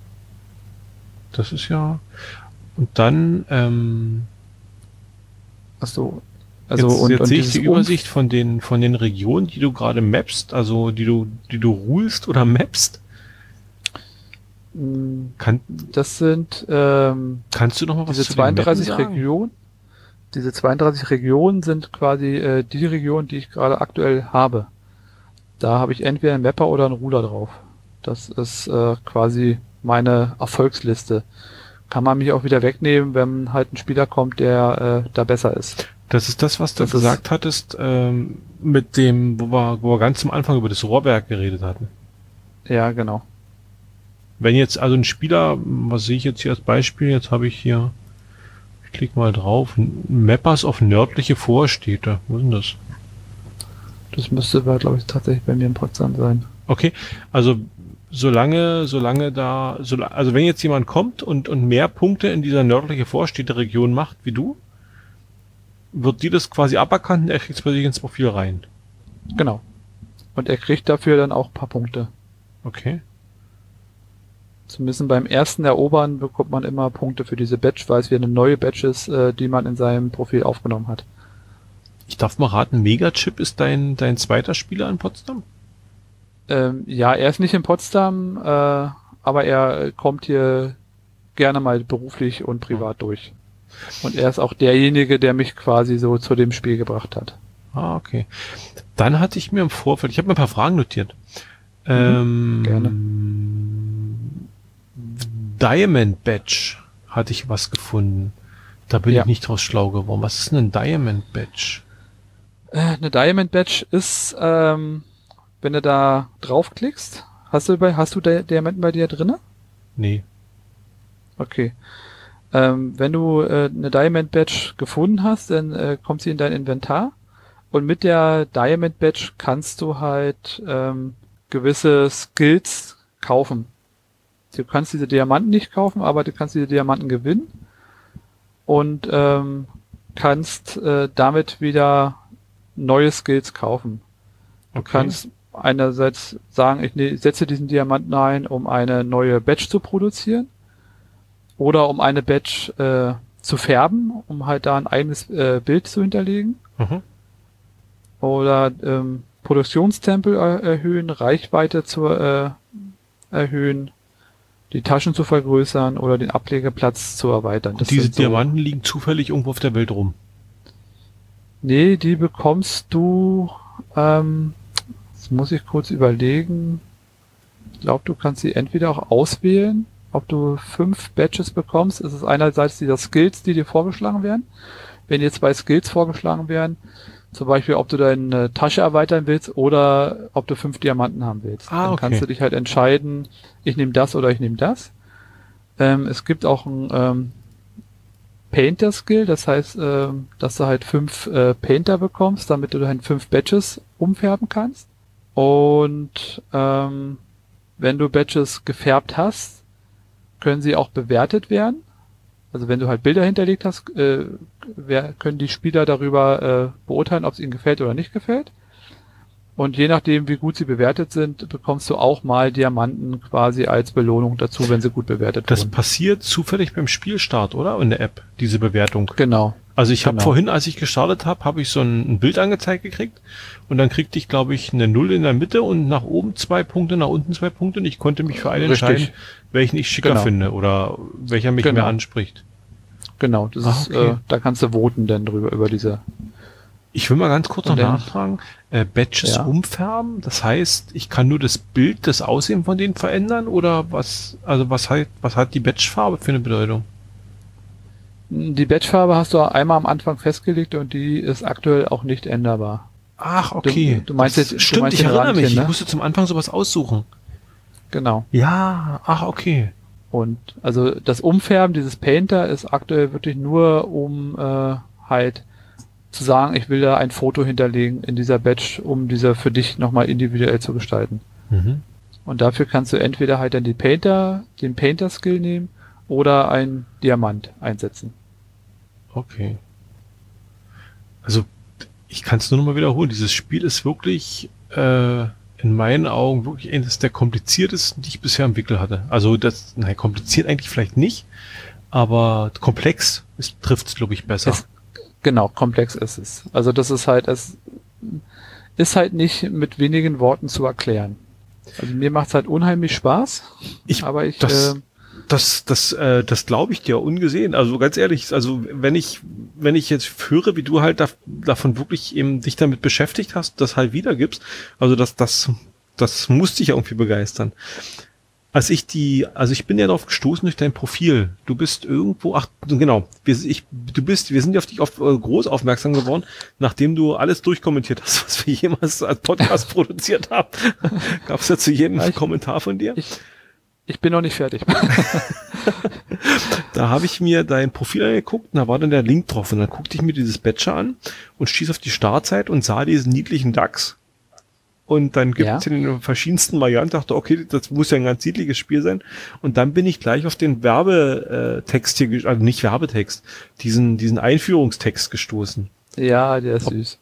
das ist ja. Und dann, ähm, ach so, also jetzt, und, jetzt und sehe ich dieses die Übersicht von den von den Regionen, die du gerade mappst, also die du die du rulst oder mappst. Um, Kann, das sind ähm, kannst du noch mal was diese zu den Mappen zweiunddreißig sagen? Regionen. Diese zweiunddreißig Regionen sind quasi äh, die Region, die ich gerade aktuell habe. Da habe ich entweder einen Mapper oder einen Ruler drauf. Das ist äh, quasi meine Erfolgsliste. Kann man mich auch wieder wegnehmen, wenn halt ein Spieler kommt, der äh, da besser ist. Das ist das, was du Das ist- gesagt hattest, ähm, mit dem, wo wir, wo wir ganz am Anfang über das Rohrwerk geredet hatten. Ja, genau. Wenn jetzt also ein Spieler, was sehe ich jetzt hier als Beispiel, jetzt habe ich hier, ich klicke mal drauf, Mappers auf nördliche Vorstädte. Wo ist denn das? Das müsste, glaube ich, tatsächlich bei mir in Potsdam sein. Okay, also solange, solange da, so, also wenn jetzt jemand kommt und, und mehr Punkte in dieser nördliche Vorstädte-Region macht wie du, wird dir das quasi aberkannt und er kriegt es bei sich ins Profil rein. Genau. Und er kriegt dafür dann auch ein paar Punkte. Okay. Zumindest beim ersten Erobern bekommt man immer Punkte für diese Badge, weil es wieder eine neue Badge ist, äh, die man in seinem Profil aufgenommen hat. Ich darf mal raten, Megachip ist dein, dein zweiter Spieler in Potsdam? Ähm, ja, er ist nicht in Potsdam, äh, aber er kommt hier gerne mal beruflich und privat durch. Und er ist auch derjenige, der mich quasi so zu dem Spiel gebracht hat. Ah, okay. Dann hatte ich mir im Vorfeld, ich habe mir ein paar Fragen notiert. Mhm, ähm, gerne. Diamond Badge hatte ich was gefunden. Da bin Ja. ich nicht draus schlau geworden. Was ist denn ein Diamond Badge? Äh, eine Diamond Badge ist, ähm, wenn du da draufklickst, hast du bei, hast du Di- Diamanten bei dir drinne? Nee. Okay. Ähm, wenn du äh, eine Diamond Badge gefunden hast, dann äh, kommt sie in dein Inventar und mit der Diamond Badge kannst du halt ähm, gewisse Skills kaufen. Du kannst diese Diamanten nicht kaufen, aber du kannst diese Diamanten gewinnen und ähm, kannst äh, damit wieder neue Skills kaufen. Du Okay. kannst einerseits sagen, ich ne, setze diesen Diamanten ein, um eine neue Badge zu produzieren oder um eine Badge äh, zu färben, um halt da ein eigenes äh, Bild zu hinterlegen. Mhm. Oder ähm, Produktionstempel er erhöhen, Reichweite zu äh, erhöhen, die Taschen zu vergrößern oder den Ablegeplatz zu erweitern. Und diese sind so- Diamanten liegen zufällig irgendwo auf der Welt rum. Nee, die bekommst du, ähm, jetzt muss ich kurz überlegen. Ich glaube, du kannst sie entweder auch auswählen, ob du fünf Badges bekommst. Es ist einerseits dieser Skills, die dir vorgeschlagen werden. Wenn dir zwei Skills vorgeschlagen werden, zum Beispiel, ob du deine Tasche erweitern willst oder ob du fünf Diamanten haben willst. Ah, Dann okay. kannst du dich halt entscheiden, ich nehme das oder ich nehme das. Ähm, es gibt auch ein ähm, Painter-Skill, das heißt, ähm, dass du halt fünf äh, Painter bekommst, damit du dann fünf Badges umfärben kannst. Und ähm, wenn du Badges gefärbt hast, können sie auch bewertet werden. Also wenn du halt Bilder hinterlegt hast, äh, wer, können die Spieler darüber äh, beurteilen, ob es ihnen gefällt oder nicht gefällt. Und je nachdem, wie gut sie bewertet sind, bekommst du auch mal Diamanten quasi als Belohnung dazu, wenn sie gut bewertet Das wurden. passiert zufällig beim Spielstart, oder? In der App, diese Bewertung. Genau. Also ich habe Genau. vorhin, als ich gestartet habe, habe ich so ein, ein Bild angezeigt gekriegt und dann kriegte ich, glaube ich, eine Null in der Mitte und nach oben zwei Punkte, nach unten zwei Punkte und ich konnte mich für einen Richtig. entscheiden, welchen ich schicker Genau. finde oder welcher mich Genau. mehr anspricht. Genau, das Ah, ist, okay. äh, da kannst du voten dann drüber, über diese. Ich will mal ganz kurz Und noch dann- nachfragen. Äh, Badges Ja. umfärben, das heißt, ich kann nur das Bild, das Aussehen von denen verändern oder was, also was hat, was hat die Badgefarbe für eine Bedeutung? Die Badgefarbe hast du einmal am Anfang festgelegt und die ist aktuell auch nicht änderbar. Ach, okay. Du- du meinst Das- jetzt- du stimmt, meinst ich den erinnere Randchen, mich. ne? Ich musste zum Anfang sowas aussuchen. Genau. Ja, ach, okay. Und also das Umfärben dieses Painter ist aktuell wirklich nur, um äh, halt zu sagen, ich will da ein Foto hinterlegen in dieser Badge, um diese für dich nochmal individuell zu gestalten. Mhm. Und dafür kannst du entweder halt dann die Painter, den Painter-Skill nehmen oder ein Diamant einsetzen. Okay. Also, ich kann es nur noch mal wiederholen. Dieses Spiel ist wirklich äh, in meinen Augen wirklich eines der kompliziertesten, die ich bisher entwickelt hatte. Also, das, nein, kompliziert eigentlich vielleicht nicht, aber komplex trifft es, glaube ich, besser. Es, genau, komplex ist es. Also das ist halt, es ist halt nicht mit wenigen Worten zu erklären. Also mir macht es halt unheimlich Spaß, Ich- aber ich, das- äh, Das, das, äh, das glaube ich dir ungesehen. Also ganz ehrlich, also wenn ich, wenn ich jetzt höre, wie du halt da, davon wirklich eben dich damit beschäftigt hast, das halt wiedergibst, also das, das, das muss dich ja irgendwie begeistern. Als ich die, also ich bin ja darauf gestoßen durch dein Profil. Du bist irgendwo, ach genau, wir, ich, du bist, wir sind ja auf dich auf, äh, groß aufmerksam geworden, nachdem du alles durchkommentiert hast, was wir jemals als Podcast produziert haben. Gab es ja zu jedem Ja, ich- Kommentar von dir? ich, ich bin noch nicht fertig. Da habe ich mir dein Profil angeguckt und da war dann der Link drauf und dann guckte ich mir dieses Badge an und stieß auf die Startzeit und sah diesen niedlichen Dachs. Und dann gibt es Ja. in den verschiedensten Varianten, dachte, okay, das muss ja ein ganz niedliches Spiel sein. Und dann bin ich gleich auf den Werbetext hier, ges- also nicht Werbetext, diesen, diesen Einführungstext gestoßen. Ja, der ist süß.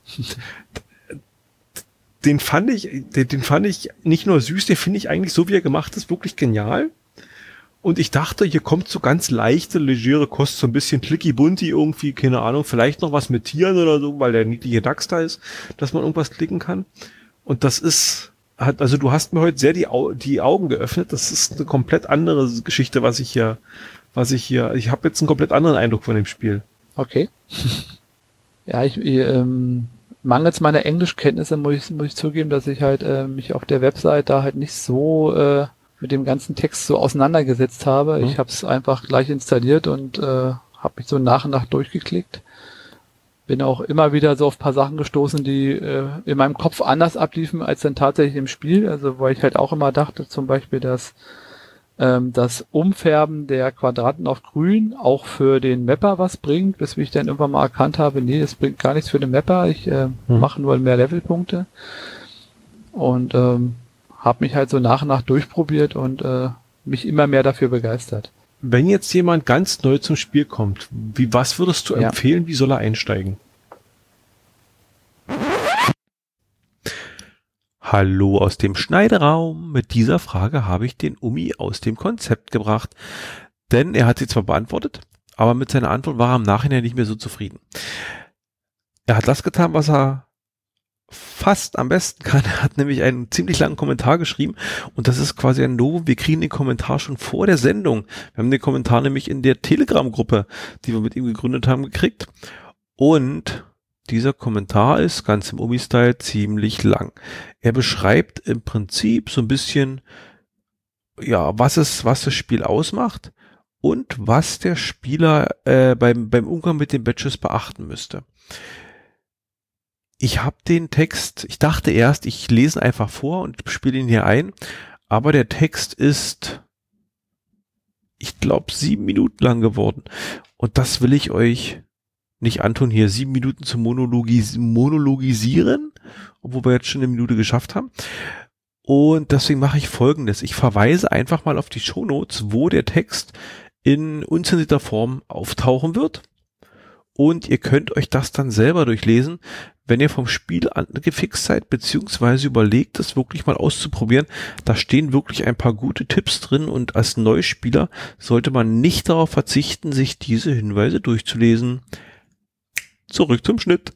Den fand ich, den, den fand ich nicht nur süß, den finde ich eigentlich so, wie er gemacht ist, wirklich genial. Und ich dachte, hier kommt so ganz leichte, legere Kost, so ein bisschen clicky-bunty irgendwie, keine Ahnung, vielleicht noch was mit Tieren oder so, weil der niedliche Dachs da ist, dass man irgendwas klicken kann. Und das ist, hat, also du hast mir heute sehr die, Au- die Augen geöffnet. Das ist eine komplett andere Geschichte, was ich hier, was ich hier, ich habe jetzt einen komplett anderen Eindruck von dem Spiel. Okay. Ja, ich, ich ähm, mangels meiner Englischkenntnisse muss ich, muss ich zugeben, dass ich halt äh, mich auf der Website da halt nicht so äh, mit dem ganzen Text so auseinandergesetzt habe. Mhm. Ich habe es einfach gleich installiert und äh, habe mich so nach und nach durchgeklickt. Bin auch immer wieder so auf ein paar Sachen gestoßen, die äh, in meinem Kopf anders abliefen als dann tatsächlich im Spiel. Also weil ich halt auch immer dachte, zum Beispiel, dass ähm, das Umfärben der Quadranten auf grün auch für den Mapper was bringt, bis ich dann irgendwann mal erkannt habe, nee, das bringt gar nichts für den Mapper, ich äh, Hm. mache nur mehr Levelpunkte. Und ähm, habe mich halt so nach und nach durchprobiert und äh, mich immer mehr dafür begeistert. Wenn jetzt jemand ganz neu zum Spiel kommt, wie, was würdest du Ja. empfehlen, wie soll er einsteigen? Hallo aus dem Schneideraum. Mit dieser Frage habe ich den Umi aus dem Konzept gebracht. Denn er hat sie zwar beantwortet, aber mit seiner Antwort war er im Nachhinein nicht mehr so zufrieden. Er hat das getan, was er fast am besten kann. Er hat nämlich einen ziemlich langen Kommentar geschrieben und das ist quasi ein Novum. Wir kriegen den Kommentar schon vor der Sendung. Wir haben den Kommentar nämlich in der Telegram-Gruppe, die wir mit ihm gegründet haben, gekriegt. Und dieser Kommentar ist ganz im Umi-Style ziemlich lang. Er beschreibt im Prinzip so ein bisschen, ja, was es, was das Spiel ausmacht und was der Spieler äh, beim, beim Umgang mit den Badges beachten müsste. Ich habe den Text, ich dachte erst, ich lese ihn einfach vor und spiele ihn hier ein, aber der Text ist, ich glaube, sieben Minuten lang geworden. Und das will ich euch nicht antun, hier sieben Minuten zu monologis- monologisieren, obwohl wir jetzt schon eine Minute geschafft haben. Und deswegen mache ich Folgendes. Ich verweise einfach mal auf die Shownotes, wo der Text in unzensierter Form auftauchen wird. Und ihr könnt euch das dann selber durchlesen, wenn ihr vom Spiel angefixt seid, beziehungsweise überlegt, das wirklich mal auszuprobieren. Da stehen wirklich ein paar gute Tipps drin und als Neuspieler sollte man nicht darauf verzichten, sich diese Hinweise durchzulesen. Zurück zum Schnitt.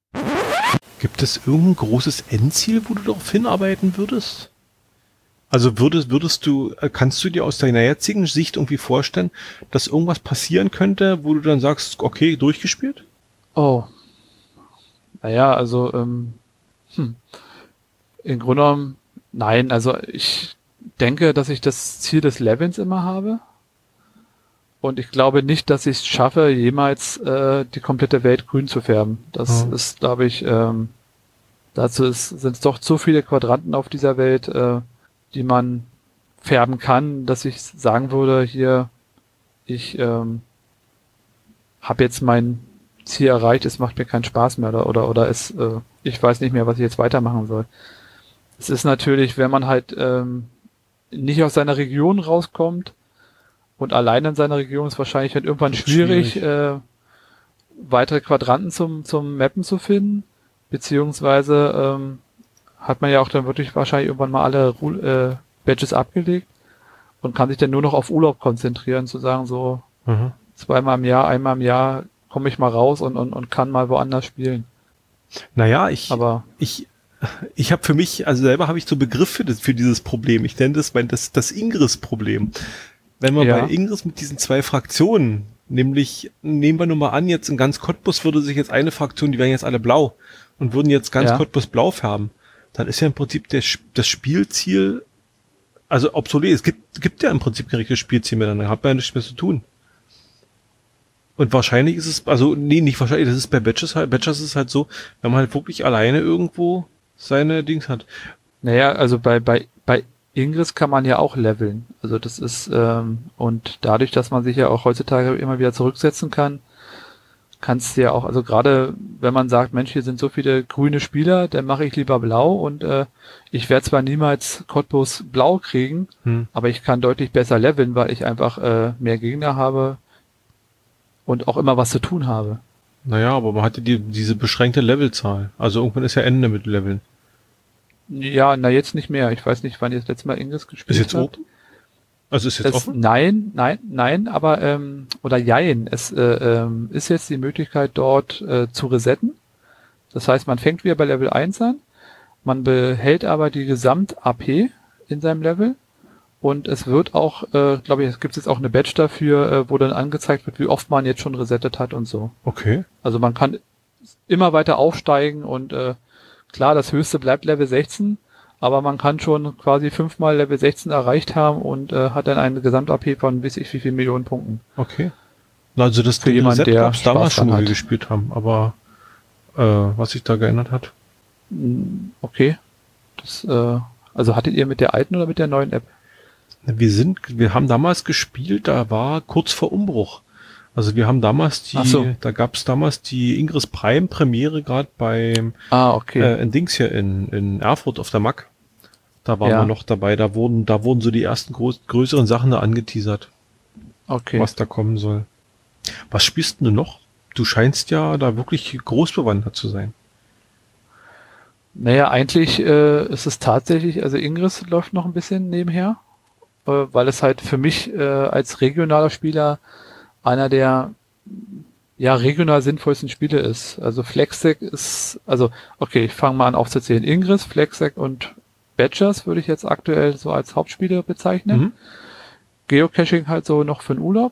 Gibt es irgendein großes Endziel, wo du darauf hinarbeiten würdest? Also würdest, würdest du, kannst du dir aus deiner jetzigen Sicht irgendwie vorstellen, dass irgendwas passieren könnte, wo du dann sagst, okay, durchgespielt? Oh. Naja, also ähm, hm. im Grunde genommen, nein, also ich denke, dass ich das Ziel des Levels immer habe. Und ich glaube nicht, dass ich es schaffe, jemals äh, die komplette Welt grün zu färben. Das Mhm. ist, glaube ich, ähm, dazu ist, sind es doch zu viele Quadranten auf dieser Welt, äh, die man färben kann, dass ich sagen würde, hier, ich ähm, habe jetzt mein Ziel erreicht, es macht mir keinen Spaß mehr oder oder, oder es, äh, ich weiß nicht mehr, was ich jetzt weitermachen soll. Es ist natürlich, wenn man halt ähm, nicht aus seiner Region rauskommt und allein in seiner Region ist wahrscheinlich halt irgendwann Wird schwierig, schwierig. Äh, weitere Quadranten zum zum Mappen zu finden, beziehungsweise ähm, hat man ja auch dann wirklich wahrscheinlich irgendwann mal alle Ru- äh, Badges abgelegt und kann sich dann nur noch auf Urlaub konzentrieren, zu sagen so Mhm. zweimal im Jahr, einmal im Jahr komme ich mal raus und, und, und kann mal woanders spielen. Naja, ich, Aber ich, ich habe für mich, also selber habe ich so Begriff für, das, für dieses Problem. Ich nenne das mein, das, das Ingress-Problem. Wenn man Ja. bei Ingress mit diesen zwei Fraktionen, nämlich, nehmen wir nur mal an, jetzt in ganz Cottbus würde sich jetzt eine Fraktion, die wären jetzt alle blau und würden jetzt ganz Ja. Cottbus blau färben, dann ist ja im Prinzip der, Sp- das Spielziel, also obsolet. Es gibt, gibt ja im Prinzip kein richtiges Spielziel mehr, dann hat man ja nichts mehr zu tun. Und wahrscheinlich ist es, also nee, nicht wahrscheinlich, das ist bei Badges halt, Badges ist es halt so, wenn man halt wirklich alleine irgendwo seine Dings hat. naja, also bei, bei, bei Ingress kann man ja auch leveln. Also das ist, ähm, und dadurch, dass man sich ja auch heutzutage immer wieder zurücksetzen kann, kannst du ja auch, also gerade wenn man sagt, Mensch, hier sind so viele grüne Spieler, dann mache ich lieber blau und äh, ich werde zwar niemals Cottbus blau kriegen, Hm. aber ich kann deutlich besser leveln, weil ich einfach äh, mehr Gegner habe und auch immer was zu tun habe. Naja, aber man hatte die, diese beschränkte Levelzahl. Also irgendwann ist ja Ende mit Leveln. Ja, na jetzt nicht mehr. Ich weiß nicht, wann ihr das letzte Mal Ingress gespielt Ist jetzt habt. open? Also ist jetzt Das, offen? nein, nein, nein, aber ähm, oder jein, es äh, ähm, ist jetzt die Möglichkeit dort äh, zu resetten. Das heißt, man fängt wieder bei Level eins an, Man behält aber die Gesamt-A P in seinem Level und es wird auch, äh, glaube ich, es gibt jetzt auch eine Badge dafür, äh, wo dann angezeigt wird, wie oft man jetzt schon resettet hat und so. Okay. Also man kann immer weiter aufsteigen und äh, klar, das höchste bleibt Level sechzehn, aber man kann schon quasi fünfmal Level sechzehn erreicht haben und äh, hat dann eine Gesamt-A P von weiß ich wie viel Millionen Punkten. Okay. Also das Für jemanden, der gab's damals Spaß schon, wo dran wir hat. gespielt haben, aber äh, was sich da geändert hat. Okay. Das, äh, also hattet ihr mit der alten oder mit der neuen App? Wir sind, wir haben damals gespielt, da war kurz vor Umbruch. Also wir haben damals die, Ach so. da gab's damals die Ingress Prime Premiere gerade beim Ah, okay. äh, in Dings hier in, in Erfurt auf der M A C. Da waren Ja. wir noch dabei, da wurden, da wurden so die ersten groß, größeren Sachen da angeteasert, okay. was da kommen soll. Was spielst du noch? Du scheinst ja da wirklich großbewandert zu sein. Naja, eigentlich äh, ist es tatsächlich, also Ingress läuft noch ein bisschen nebenher, äh, weil es halt für mich äh, als regionaler Spieler einer der ja regional sinnvollsten Spiele ist. Also Flexdeck ist, also okay, ich fange mal an aufzuzählen. Ingress, Flexdeck und Badgers würde ich jetzt aktuell so als Hauptspiele bezeichnen. Mhm. Geocaching halt so noch für den Urlaub.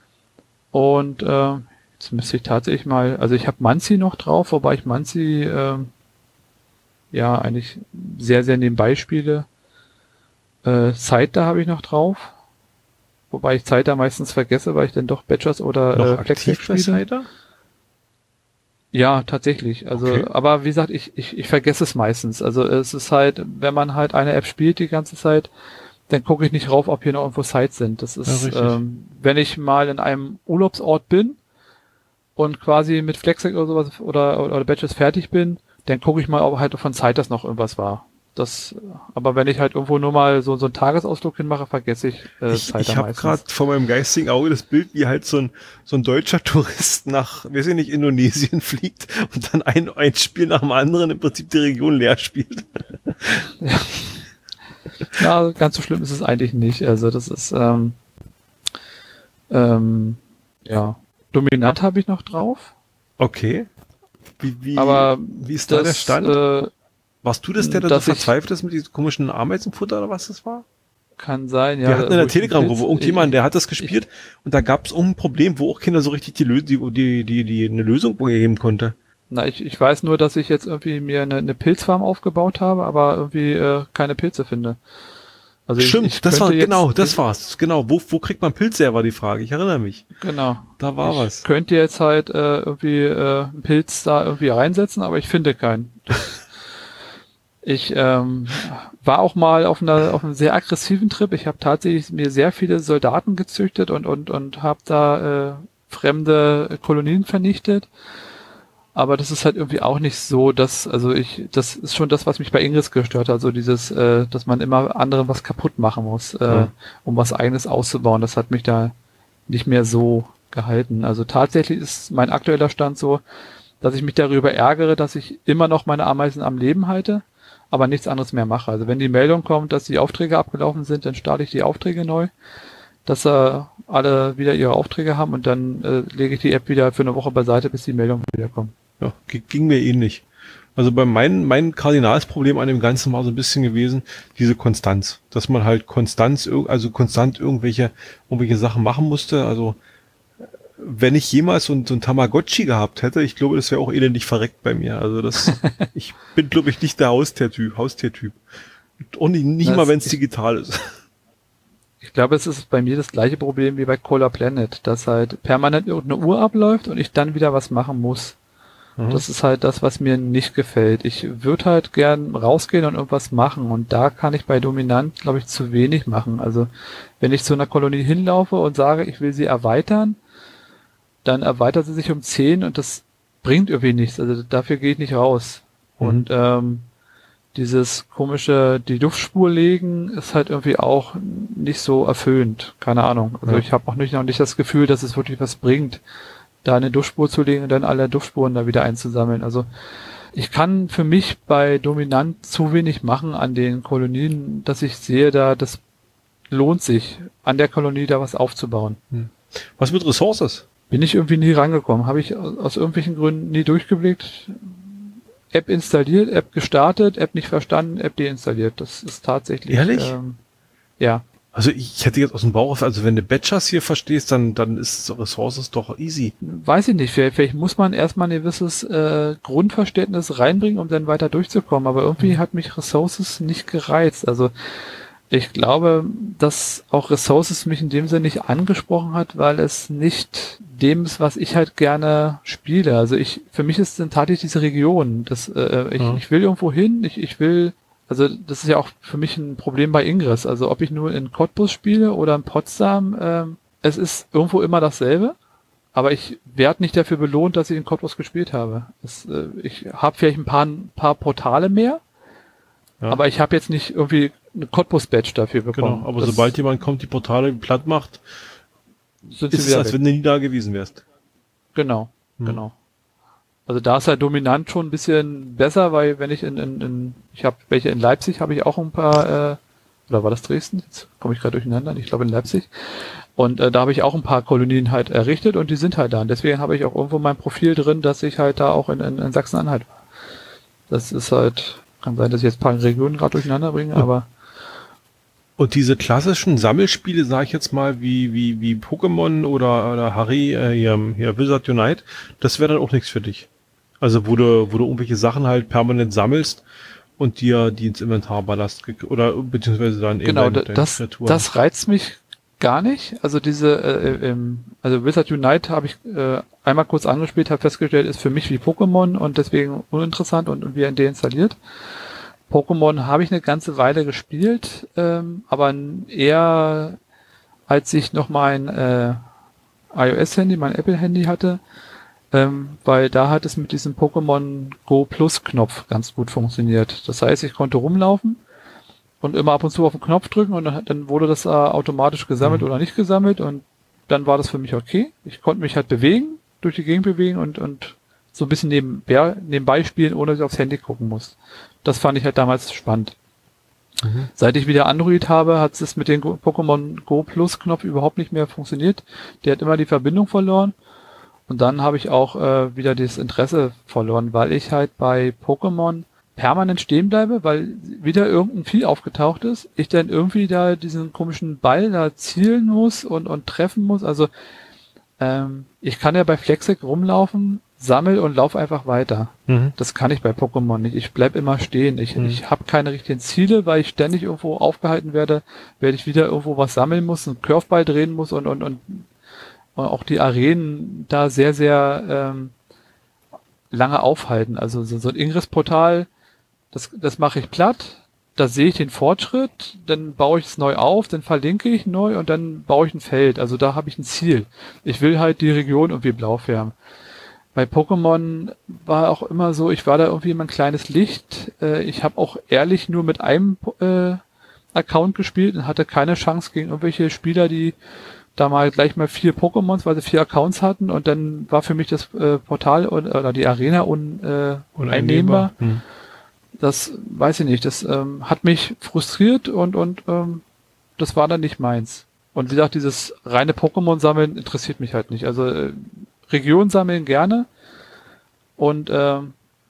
Und äh, jetzt müsste ich tatsächlich mal, also ich habe Mansi noch drauf, wobei ich Mansi äh, ja eigentlich sehr, sehr nebenbei spiele. Äh, Zeiter habe ich noch drauf. Wobei ich Zeiter meistens vergesse, weil ich dann doch Badgers oder Noch äh, Flexdeck aktiv bei spiele. Cider? Ja, tatsächlich. Also, Okay. aber wie gesagt, ich, ich, ich vergesse es meistens. Also es ist halt, wenn man halt eine App spielt die ganze Zeit, dann gucke ich nicht rauf, ob hier noch irgendwo Sites sind. Das ist, Ja, richtig. ähm, wenn ich mal in einem Urlaubsort bin und quasi mit Flexdeck oder sowas oder, oder Badges fertig bin, dann gucke ich mal, ob halt von Zeiters noch irgendwas war. Das, aber wenn ich halt irgendwo nur mal so, so einen Tagesausflug hinmache, vergesse ich äh, Ich, Zeiter ich habe meistens. gerade vor meinem geistigen Auge das Bild, wie halt so ein, so ein deutscher Tourist nach, weiß ich nicht, Indonesien fliegt und dann ein, ein Spiel nach dem anderen im Prinzip die Region leer spielt. Ja, ganz so schlimm ist es eigentlich nicht. Also das ist, ähm, ähm, ja, Dominant habe ich noch drauf. Okay. Wie, wie, Aber wie ist da das, der Stand? Äh, Warst du das, der da so dass ich- verzweifelt ist mit diesem komischen Ameisenfutter oder was das war? kann sein, ja. Wir hatten in wo der ich den Telegram-Gruppe Pilz- irgendjemand, ich- der hat das gespielt und da gab es ein Problem, wo auch Kinder so richtig die, Lö die, die, die, die eine Lösung geben konnte. Na, ich, ich weiß nur, dass ich jetzt irgendwie mir eine, eine Pilzfarm aufgebaut habe, aber irgendwie äh, keine Pilze finde. Also ich- Stimmt, ich das war, könnte jetzt- genau, das war's. Genau, wo, wo kriegt man Pilze her, war die Frage. Ich erinnere mich. Genau. Da war ich was. könnte jetzt halt äh, irgendwie äh, einen Pilz da irgendwie reinsetzen, aber ich finde keinen. Ich ähm, war auch mal auf einer auf einem sehr aggressiven Trip. Ich habe tatsächlich mir sehr viele Soldaten gezüchtet und und und habe da äh, fremde Kolonien vernichtet. Aber das ist halt irgendwie auch nicht so, dass, also ich, das ist schon das, was mich bei Ingress gestört hat, also dieses, äh, dass man immer anderen was kaputt machen muss, äh, Ja. um was Eigenes auszubauen. Das hat mich da nicht mehr so gehalten. Also tatsächlich ist mein aktueller Stand so, dass ich mich darüber ärgere, dass ich immer noch meine Ameisen am Leben halte, aber nichts anderes mehr mache. Also wenn die Meldung kommt, dass die Aufträge abgelaufen sind, dann starte ich die Aufträge neu, dass äh, alle wieder ihre Aufträge haben und dann äh, lege ich die App wieder für eine Woche beiseite, bis die Meldung wieder kommt. Ja, g- ging mir ähnlich. Also bei mein, mein Kardinalsproblem an dem Ganzen war so ein bisschen gewesen, diese Konstanz. Dass man halt Konstanz, irg- also konstant irgendwelche, irgendwelche Sachen machen musste. Also wenn ich jemals so ein, so ein Tamagotchi gehabt hätte, ich glaube, das wäre auch elendig verreckt bei mir. Also das, ich bin, glaube ich, nicht der Haustiertyp, Haustiertyp. Und nicht, nicht Das- mal, wenn es ich- digital ist. Ich glaube, es ist bei mir das gleiche Problem wie bei Cola Planet, dass halt permanent irgendeine Uhr abläuft und ich dann wieder was machen muss. Mhm. Das ist halt das, was mir nicht gefällt. Ich würde halt gern rausgehen und irgendwas machen und da kann ich bei Dominant, glaube ich, zu wenig machen. Also wenn ich zu einer Kolonie hinlaufe und sage, ich will sie erweitern, dann erweitert sie sich um zehn und das bringt irgendwie nichts. Also dafür gehe ich nicht raus. Mhm. Und ähm, dieses komische, die Duftspur legen, ist halt irgendwie auch nicht so erfüllend. Keine Ahnung. Also Ja. ich habe auch nicht, noch nicht das Gefühl, dass es wirklich was bringt, da eine Duftspur zu legen und dann alle Duftspuren da wieder einzusammeln. Also ich kann für mich bei Dominant zu wenig machen an den Kolonien, dass ich sehe, da das lohnt sich, an der Kolonie da was aufzubauen. Was mit Ressources? Bin ich irgendwie nie rangekommen. Habe ich aus, aus irgendwelchen Gründen nie durchgeblickt. App installiert, App gestartet, App nicht verstanden, App deinstalliert. Das ist tatsächlich... Ehrlich? Ähm, ja. Also ich hätte jetzt aus dem Bauch, also wenn du Batchers hier verstehst, dann dann ist Ressources doch easy. Weiß ich nicht, vielleicht, vielleicht muss man erstmal ein gewisses äh, Grundverständnis reinbringen, um dann weiter durchzukommen, aber irgendwie hat mich Resources nicht gereizt. Also ich glaube, dass auch Resources mich in dem Sinne nicht angesprochen hat, weil es nicht dem ist, was ich halt gerne spiele. Also ich, für mich ist dann tatsächlich diese Region. Das, äh, ich, Mhm. ich will irgendwo hin, ich, ich will, also das ist ja auch für mich ein Problem bei Ingress. Also ob ich nur in Cottbus spiele oder in Potsdam, ähm, es ist irgendwo immer dasselbe. Aber ich werde nicht dafür belohnt, dass ich in Cottbus gespielt habe. Es, äh, ich habe vielleicht ein paar, ein paar Portale mehr, Ja. aber ich habe jetzt nicht irgendwie eine Cottbus-Badge dafür bekommen. Genau, aber Das sobald jemand kommt, die Portale platt macht, sind ist sie es, wieder als weg. wenn du nie da gewesen wärst. Genau, Hm. genau. Also da ist halt dominant schon ein bisschen besser, weil wenn ich in, in, in ich habe welche in Leipzig, habe ich auch ein paar, äh, oder war das Dresden? Jetzt komme ich gerade durcheinander, ich glaube in Leipzig. Und äh, da habe ich auch ein paar Kolonien halt errichtet und die sind halt da. Und deswegen habe ich auch irgendwo mein Profil drin, dass ich halt da auch in, in, in Sachsen-Anhalt war. Das ist halt, kann sein, dass ich jetzt ein paar Regionen gerade durcheinander bringe, Ja. aber Und diese klassischen Sammelspiele, sage ich jetzt mal, wie wie wie Pokémon oder, oder Harry, äh, hier, hier Wizard Unite, das wäre dann auch nichts für dich. Also wo du, wo du irgendwelche Sachen halt permanent sammelst und dir die ins Inventar ballerst, oder beziehungsweise dann eben genau, deine, da- deine das, Kreaturen. das reizt mich gar nicht. Also diese, äh, ähm, also Wizard Unite habe ich äh, einmal kurz angespielt, habe festgestellt, ist für mich wie Pokémon und deswegen uninteressant und, und wieder deinstalliert. Pokémon habe ich eine ganze Weile gespielt, ähm, aber eher als ich noch mein äh, iOS-Handy, mein Apple-Handy hatte, ähm, weil da hat es mit diesem Pokémon Go Plus Knopf ganz gut funktioniert. Das heißt, ich konnte rumlaufen und immer ab und zu auf den Knopf drücken und dann, dann wurde das äh, automatisch gesammelt Mhm. oder nicht gesammelt und dann war das für mich okay. Ich konnte mich halt bewegen, durch die Gegend bewegen und, und so ein bisschen nebenbei, nebenbei spielen, ohne dass ich aufs Handy gucken muss. Das fand ich halt damals spannend. Mhm. Seit ich wieder Android habe, hat es mit dem Go- Pokémon Go Plus Knopf überhaupt nicht mehr funktioniert. Der hat immer die Verbindung verloren. Und dann habe ich auch äh, wieder das Interesse verloren, weil ich halt bei Pokémon permanent stehen bleibe, weil wieder irgendein Vieh aufgetaucht ist. Ich dann irgendwie da diesen komischen Ball da zielen muss und, und treffen muss. Also ähm, ich kann ja bei Flexec rumlaufen, sammel und lauf einfach weiter. Mhm. Das kann ich bei Pokémon nicht. Ich bleib immer stehen. Ich, Mhm. ich habe keine richtigen Ziele, weil ich ständig irgendwo aufgehalten werde, werde ich wieder irgendwo was sammeln muss, einen Curveball drehen muss und, und, und, und auch die Arenen da sehr, sehr ähm, lange aufhalten. Also so, so ein Ingress-Portal, das, das mache ich platt, da sehe ich den Fortschritt, dann baue ich es neu auf, dann verlinke ich neu und dann baue ich ein Feld. Also da habe ich ein Ziel. Ich will halt die Region irgendwie blau färben. Bei Pokémon war auch immer so, ich war da irgendwie immer ein kleines Licht. Äh, ich habe auch ehrlich nur mit einem äh, Account gespielt und hatte keine Chance gegen irgendwelche Spieler, die da mal gleich mal vier Pokémons, weil sie vier Accounts hatten und dann war für mich das äh, Portal un, oder die Arena un, äh, uneinnehmbar. Mhm. Das weiß ich nicht, das ähm, hat mich frustriert und, und ähm, das war dann nicht meins. Und wie gesagt, dieses reine Pokémon-Sammeln interessiert mich halt nicht. Also äh, Region sammeln gerne und ähm,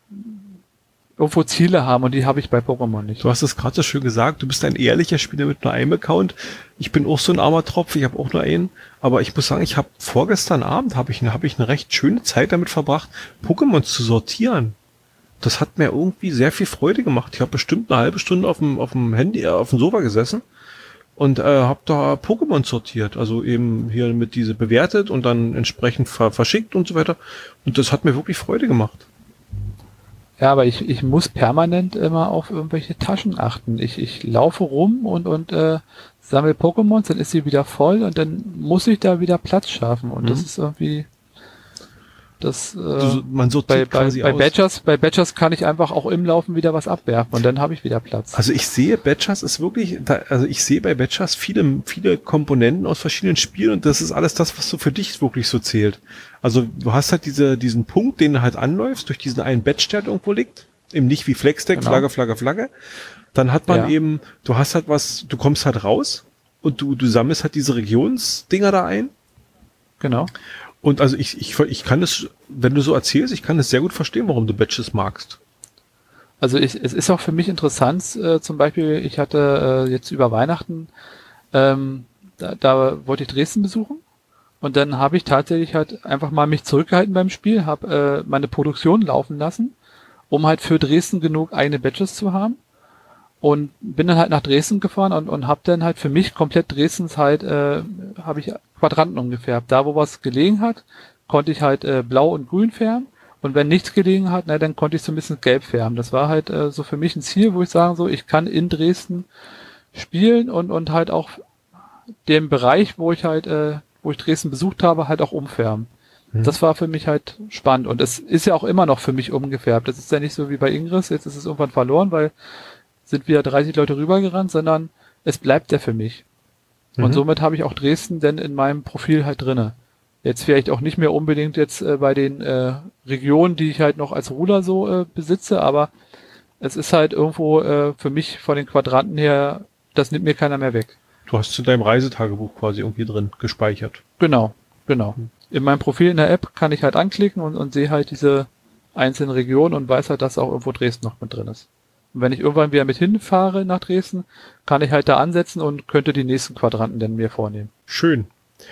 irgendwo Ziele haben und die habe ich bei Pokémon nicht. Du hast es gerade so schön gesagt, du bist ein ehrlicher Spieler mit nur einem Account. Ich bin auch so ein armer Tropf, ich habe auch nur einen. Aber ich muss sagen, ich habe vorgestern Abend habe ich, hab ich eine recht schöne Zeit damit verbracht, Pokémon zu sortieren. Das hat mir irgendwie sehr viel Freude gemacht. Ich habe bestimmt eine halbe Stunde auf dem, auf dem Handy, äh, auf dem Sofa gesessen und äh, habe da Pokémon sortiert. Also eben hier mit diese bewertet und dann entsprechend ver verschickt und so weiter. Und das hat mir wirklich Freude gemacht. Ja, aber ich, ich muss permanent immer auf irgendwelche Taschen achten. Ich, ich laufe rum und, und äh, sammle Pokémons, dann ist sie wieder voll und dann muss ich da wieder Platz schaffen. Und Mhm. das ist irgendwie das äh, Also man bei, sortiert bei, quasi bei aus. Badgers, bei Badgers kann ich einfach auch im Laufen wieder was abwerfen und dann habe ich wieder Platz. Also ich sehe, Badgers ist wirklich, da, also ich sehe bei Badgers viele, viele Komponenten aus verschiedenen Spielen und das ist alles das, was so für dich wirklich so zählt. Also du hast halt diese, diesen Punkt, den du halt anläufst, durch diesen einen Badge, der halt irgendwo liegt, eben nicht wie Flexdeck, Genau. Flagge, Flagge, Flagge. Dann hat man Ja. eben, du hast halt was, du kommst halt raus und du, du sammelst halt diese Regionsdinger da ein. Genau. Und also ich, ich, ich kann es, wenn du so erzählst, ich kann es sehr gut verstehen, warum du Badges magst. Also ich, es ist auch für mich interessant, äh, zum Beispiel, ich hatte äh, jetzt über Weihnachten, ähm, da, da wollte ich Dresden besuchen und dann habe ich tatsächlich halt einfach mal mich zurückgehalten beim Spiel, habe äh, meine Produktion laufen lassen, um halt für Dresden genug eigene Badges zu haben und bin dann halt nach Dresden gefahren und, und habe dann halt für mich komplett Dresdens halt, äh, habe ich Quadranten umgefärbt. Da, wo was gelegen hat, konnte ich halt äh, blau und grün färben. Und wenn nichts gelegen hat, na, dann konnte ich so ein bisschen gelb färben. Das war halt äh, so für mich ein Ziel, wo ich sagen so, ich kann in Dresden spielen und und halt auch den Bereich, wo ich halt, äh, wo ich Dresden besucht habe, halt auch umfärben. Mhm. Das war für mich halt spannend. Und es ist ja auch immer noch für mich umgefärbt. Das ist ja nicht so wie bei Ingris, jetzt ist es irgendwann verloren, weil sind wieder dreißig Leute rübergerannt, sondern es bleibt ja für mich. Mhm. Und somit habe ich auch Dresden denn in meinem Profil halt drinne. Jetzt vielleicht auch nicht mehr unbedingt jetzt äh, bei den äh, Regionen, die ich halt noch als Ruler so äh, besitze, aber es ist halt irgendwo äh, für mich von den Quadranten her, das nimmt mir keiner mehr weg. Du hast zu deinem Reisetagebuch quasi irgendwie drin gespeichert. Genau, genau. Hm. In meinem Profil in der App kann ich halt anklicken und, und sehe halt diese einzelnen Regionen und weiß halt, dass auch irgendwo Dresden noch mit drin ist. Und wenn ich irgendwann wieder mit hinfahre nach Dresden, kann ich halt da ansetzen und könnte die nächsten Quadranten dann mir vornehmen. Schön.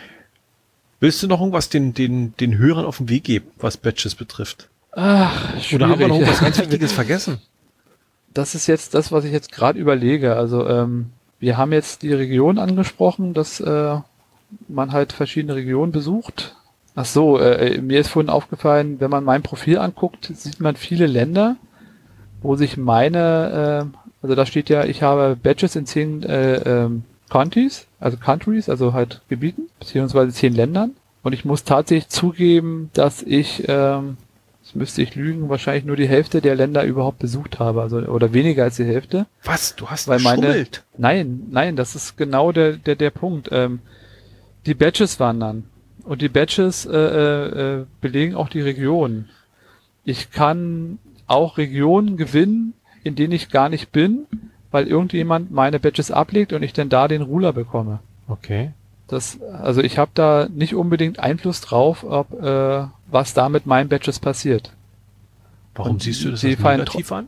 Willst du noch irgendwas den, den, den Hörern auf den Weg geben, was Badges betrifft? Ach, schwierig. Oder haben wir noch was ganz Wichtiges vergessen? Das ist jetzt das, was ich jetzt gerade überlege. Also ähm, wir haben jetzt die Region angesprochen, dass äh, man halt verschiedene Regionen besucht. Ach so, äh, mir ist vorhin aufgefallen, wenn man mein Profil anguckt, sieht man viele Länder, wo sich meine, äh, also da steht ja, ich habe Badges in zehn äh, ähm, Countries, also Countries, also halt Gebieten, beziehungsweise zehn Ländern. Und ich muss tatsächlich zugeben, dass ich, ähm, das müsste ich lügen, wahrscheinlich nur die Hälfte der Länder überhaupt besucht habe, also oder weniger als die Hälfte. Was? Du hast weil meine, geschummelt? Nein, nein, das ist genau der der der Punkt. Ähm, die Badges wandern und die Badges äh, äh, belegen auch die Regionen. Ich kann auch Regionen gewinnen, in denen ich gar nicht bin, weil irgendjemand meine Badges ablegt und ich dann da den Ruler bekomme. Okay. Das, also ich habe da nicht unbedingt Einfluss drauf, ob äh, was da mit meinen Badges passiert. Warum und siehst du das als negativ an?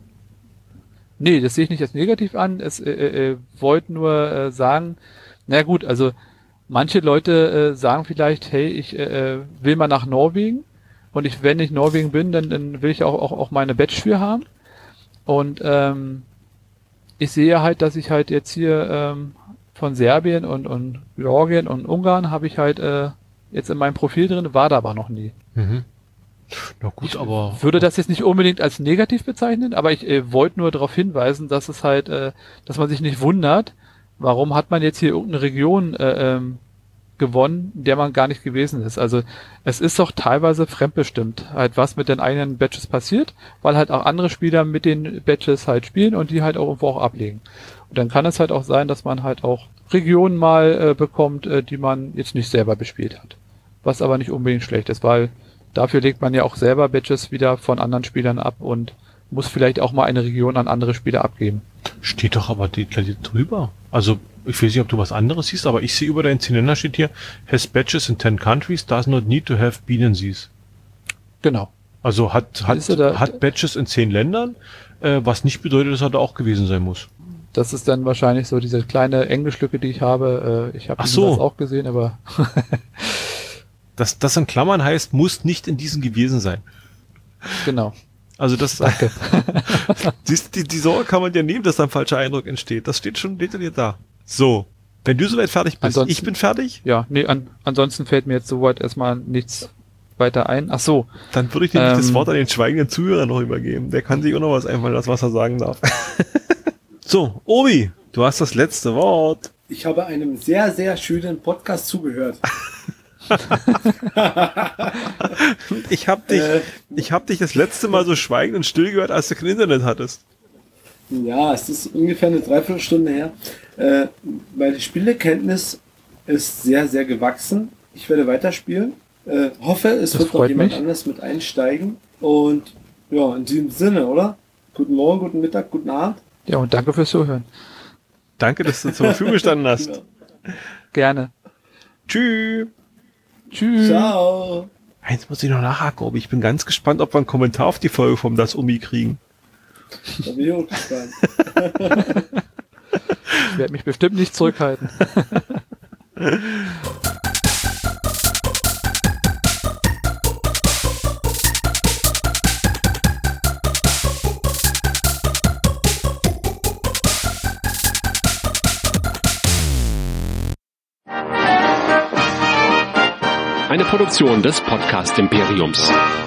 Nee, das sehe ich nicht als negativ an. Es äh, äh, wollte nur äh, sagen, na gut, also manche Leute äh, sagen vielleicht, hey, ich äh, will mal nach Norwegen und ich, wenn ich Norwegen bin, dann, dann will ich auch, auch, auch meine Badge für haben. Und ähm, ich sehe halt, dass ich halt jetzt hier ähm, von Serbien und, und Georgien und Ungarn habe ich halt äh, jetzt in meinem Profil drin, war da aber noch nie. Mhm. Na gut, ich aber... würde das jetzt nicht unbedingt als negativ bezeichnen, aber ich äh, wollte nur darauf hinweisen, dass es halt, äh, dass man sich nicht wundert, warum hat man jetzt hier irgendeine Region äh, ähm, gewonnen, in der man gar nicht gewesen ist. Also es ist doch teilweise fremdbestimmt, halt was mit den eigenen Badges passiert, weil halt auch andere Spieler mit den Badges halt spielen und die halt auch irgendwo auch ablegen. Und dann kann es halt auch sein, dass man halt auch Regionen mal äh, bekommt, äh, die man jetzt nicht selber bespielt hat. Was aber nicht unbedingt schlecht ist, weil dafür legt man ja auch selber Badges wieder von anderen Spielern ab und muss vielleicht auch mal eine Region an andere Spieler abgeben. Steht doch aber detailliert drüber. Also, ich weiß nicht, ob du was anderes siehst, aber ich sehe über deinen zehn Länder steht hier, has badges in ten countries, does not need to have been in these. Genau. Also hat, hat, da, hat Badges in zehn Ländern, äh, was nicht bedeutet, dass er da auch gewesen sein muss. Das ist dann wahrscheinlich so diese kleine Englischlücke, die ich habe. Äh, ich habe das so. auch gesehen, aber... das, das in Klammern heißt, muss nicht in diesen gewesen sein. Genau. Also das, Danke. siehst du, die, die Sorge kann man ja nehmen, dass da ein falscher Eindruck entsteht. Das steht schon detailliert da. So, wenn du soweit fertig bist, ansonsten, ich bin fertig? Ja, nee, an, ansonsten fällt mir jetzt soweit erstmal nichts weiter ein. Ach so. Dann würde ich nämlich ähm, das Wort an den schweigenden Zuhörer noch übergeben. Der kann sich auch noch was einfallen lassen, was er sagen darf. So, Obi, du hast das letzte Wort. Ich habe einem sehr, sehr schönen Podcast zugehört. ich habe dich, äh, ich habe dich das letzte Mal so schweigend und still gehört, als du kein Internet hattest. Ja, es ist ungefähr eine Dreiviertelstunde her. Äh, meine Spielekenntnis ist sehr, sehr gewachsen. Ich werde weiterspielen. Äh, hoffe, es das wird noch jemand mich. anders mit einsteigen. Und ja, in diesem Sinne, oder? Guten Morgen, guten Mittag, guten Abend. Ja, und danke fürs Zuhören. Danke, dass du zur Verfügung gestanden hast. Genau. Gerne. Tschüss. Tschüss. Ciao. Eins muss ich noch nachhaken, Obi. Ich bin ganz gespannt, ob wir einen Kommentar auf die Folge vom Das Omi kriegen. Da bin ich auch gespannt. Ich werde mich bestimmt nicht zurückhalten. Eine Produktion des Podcast Imperiums.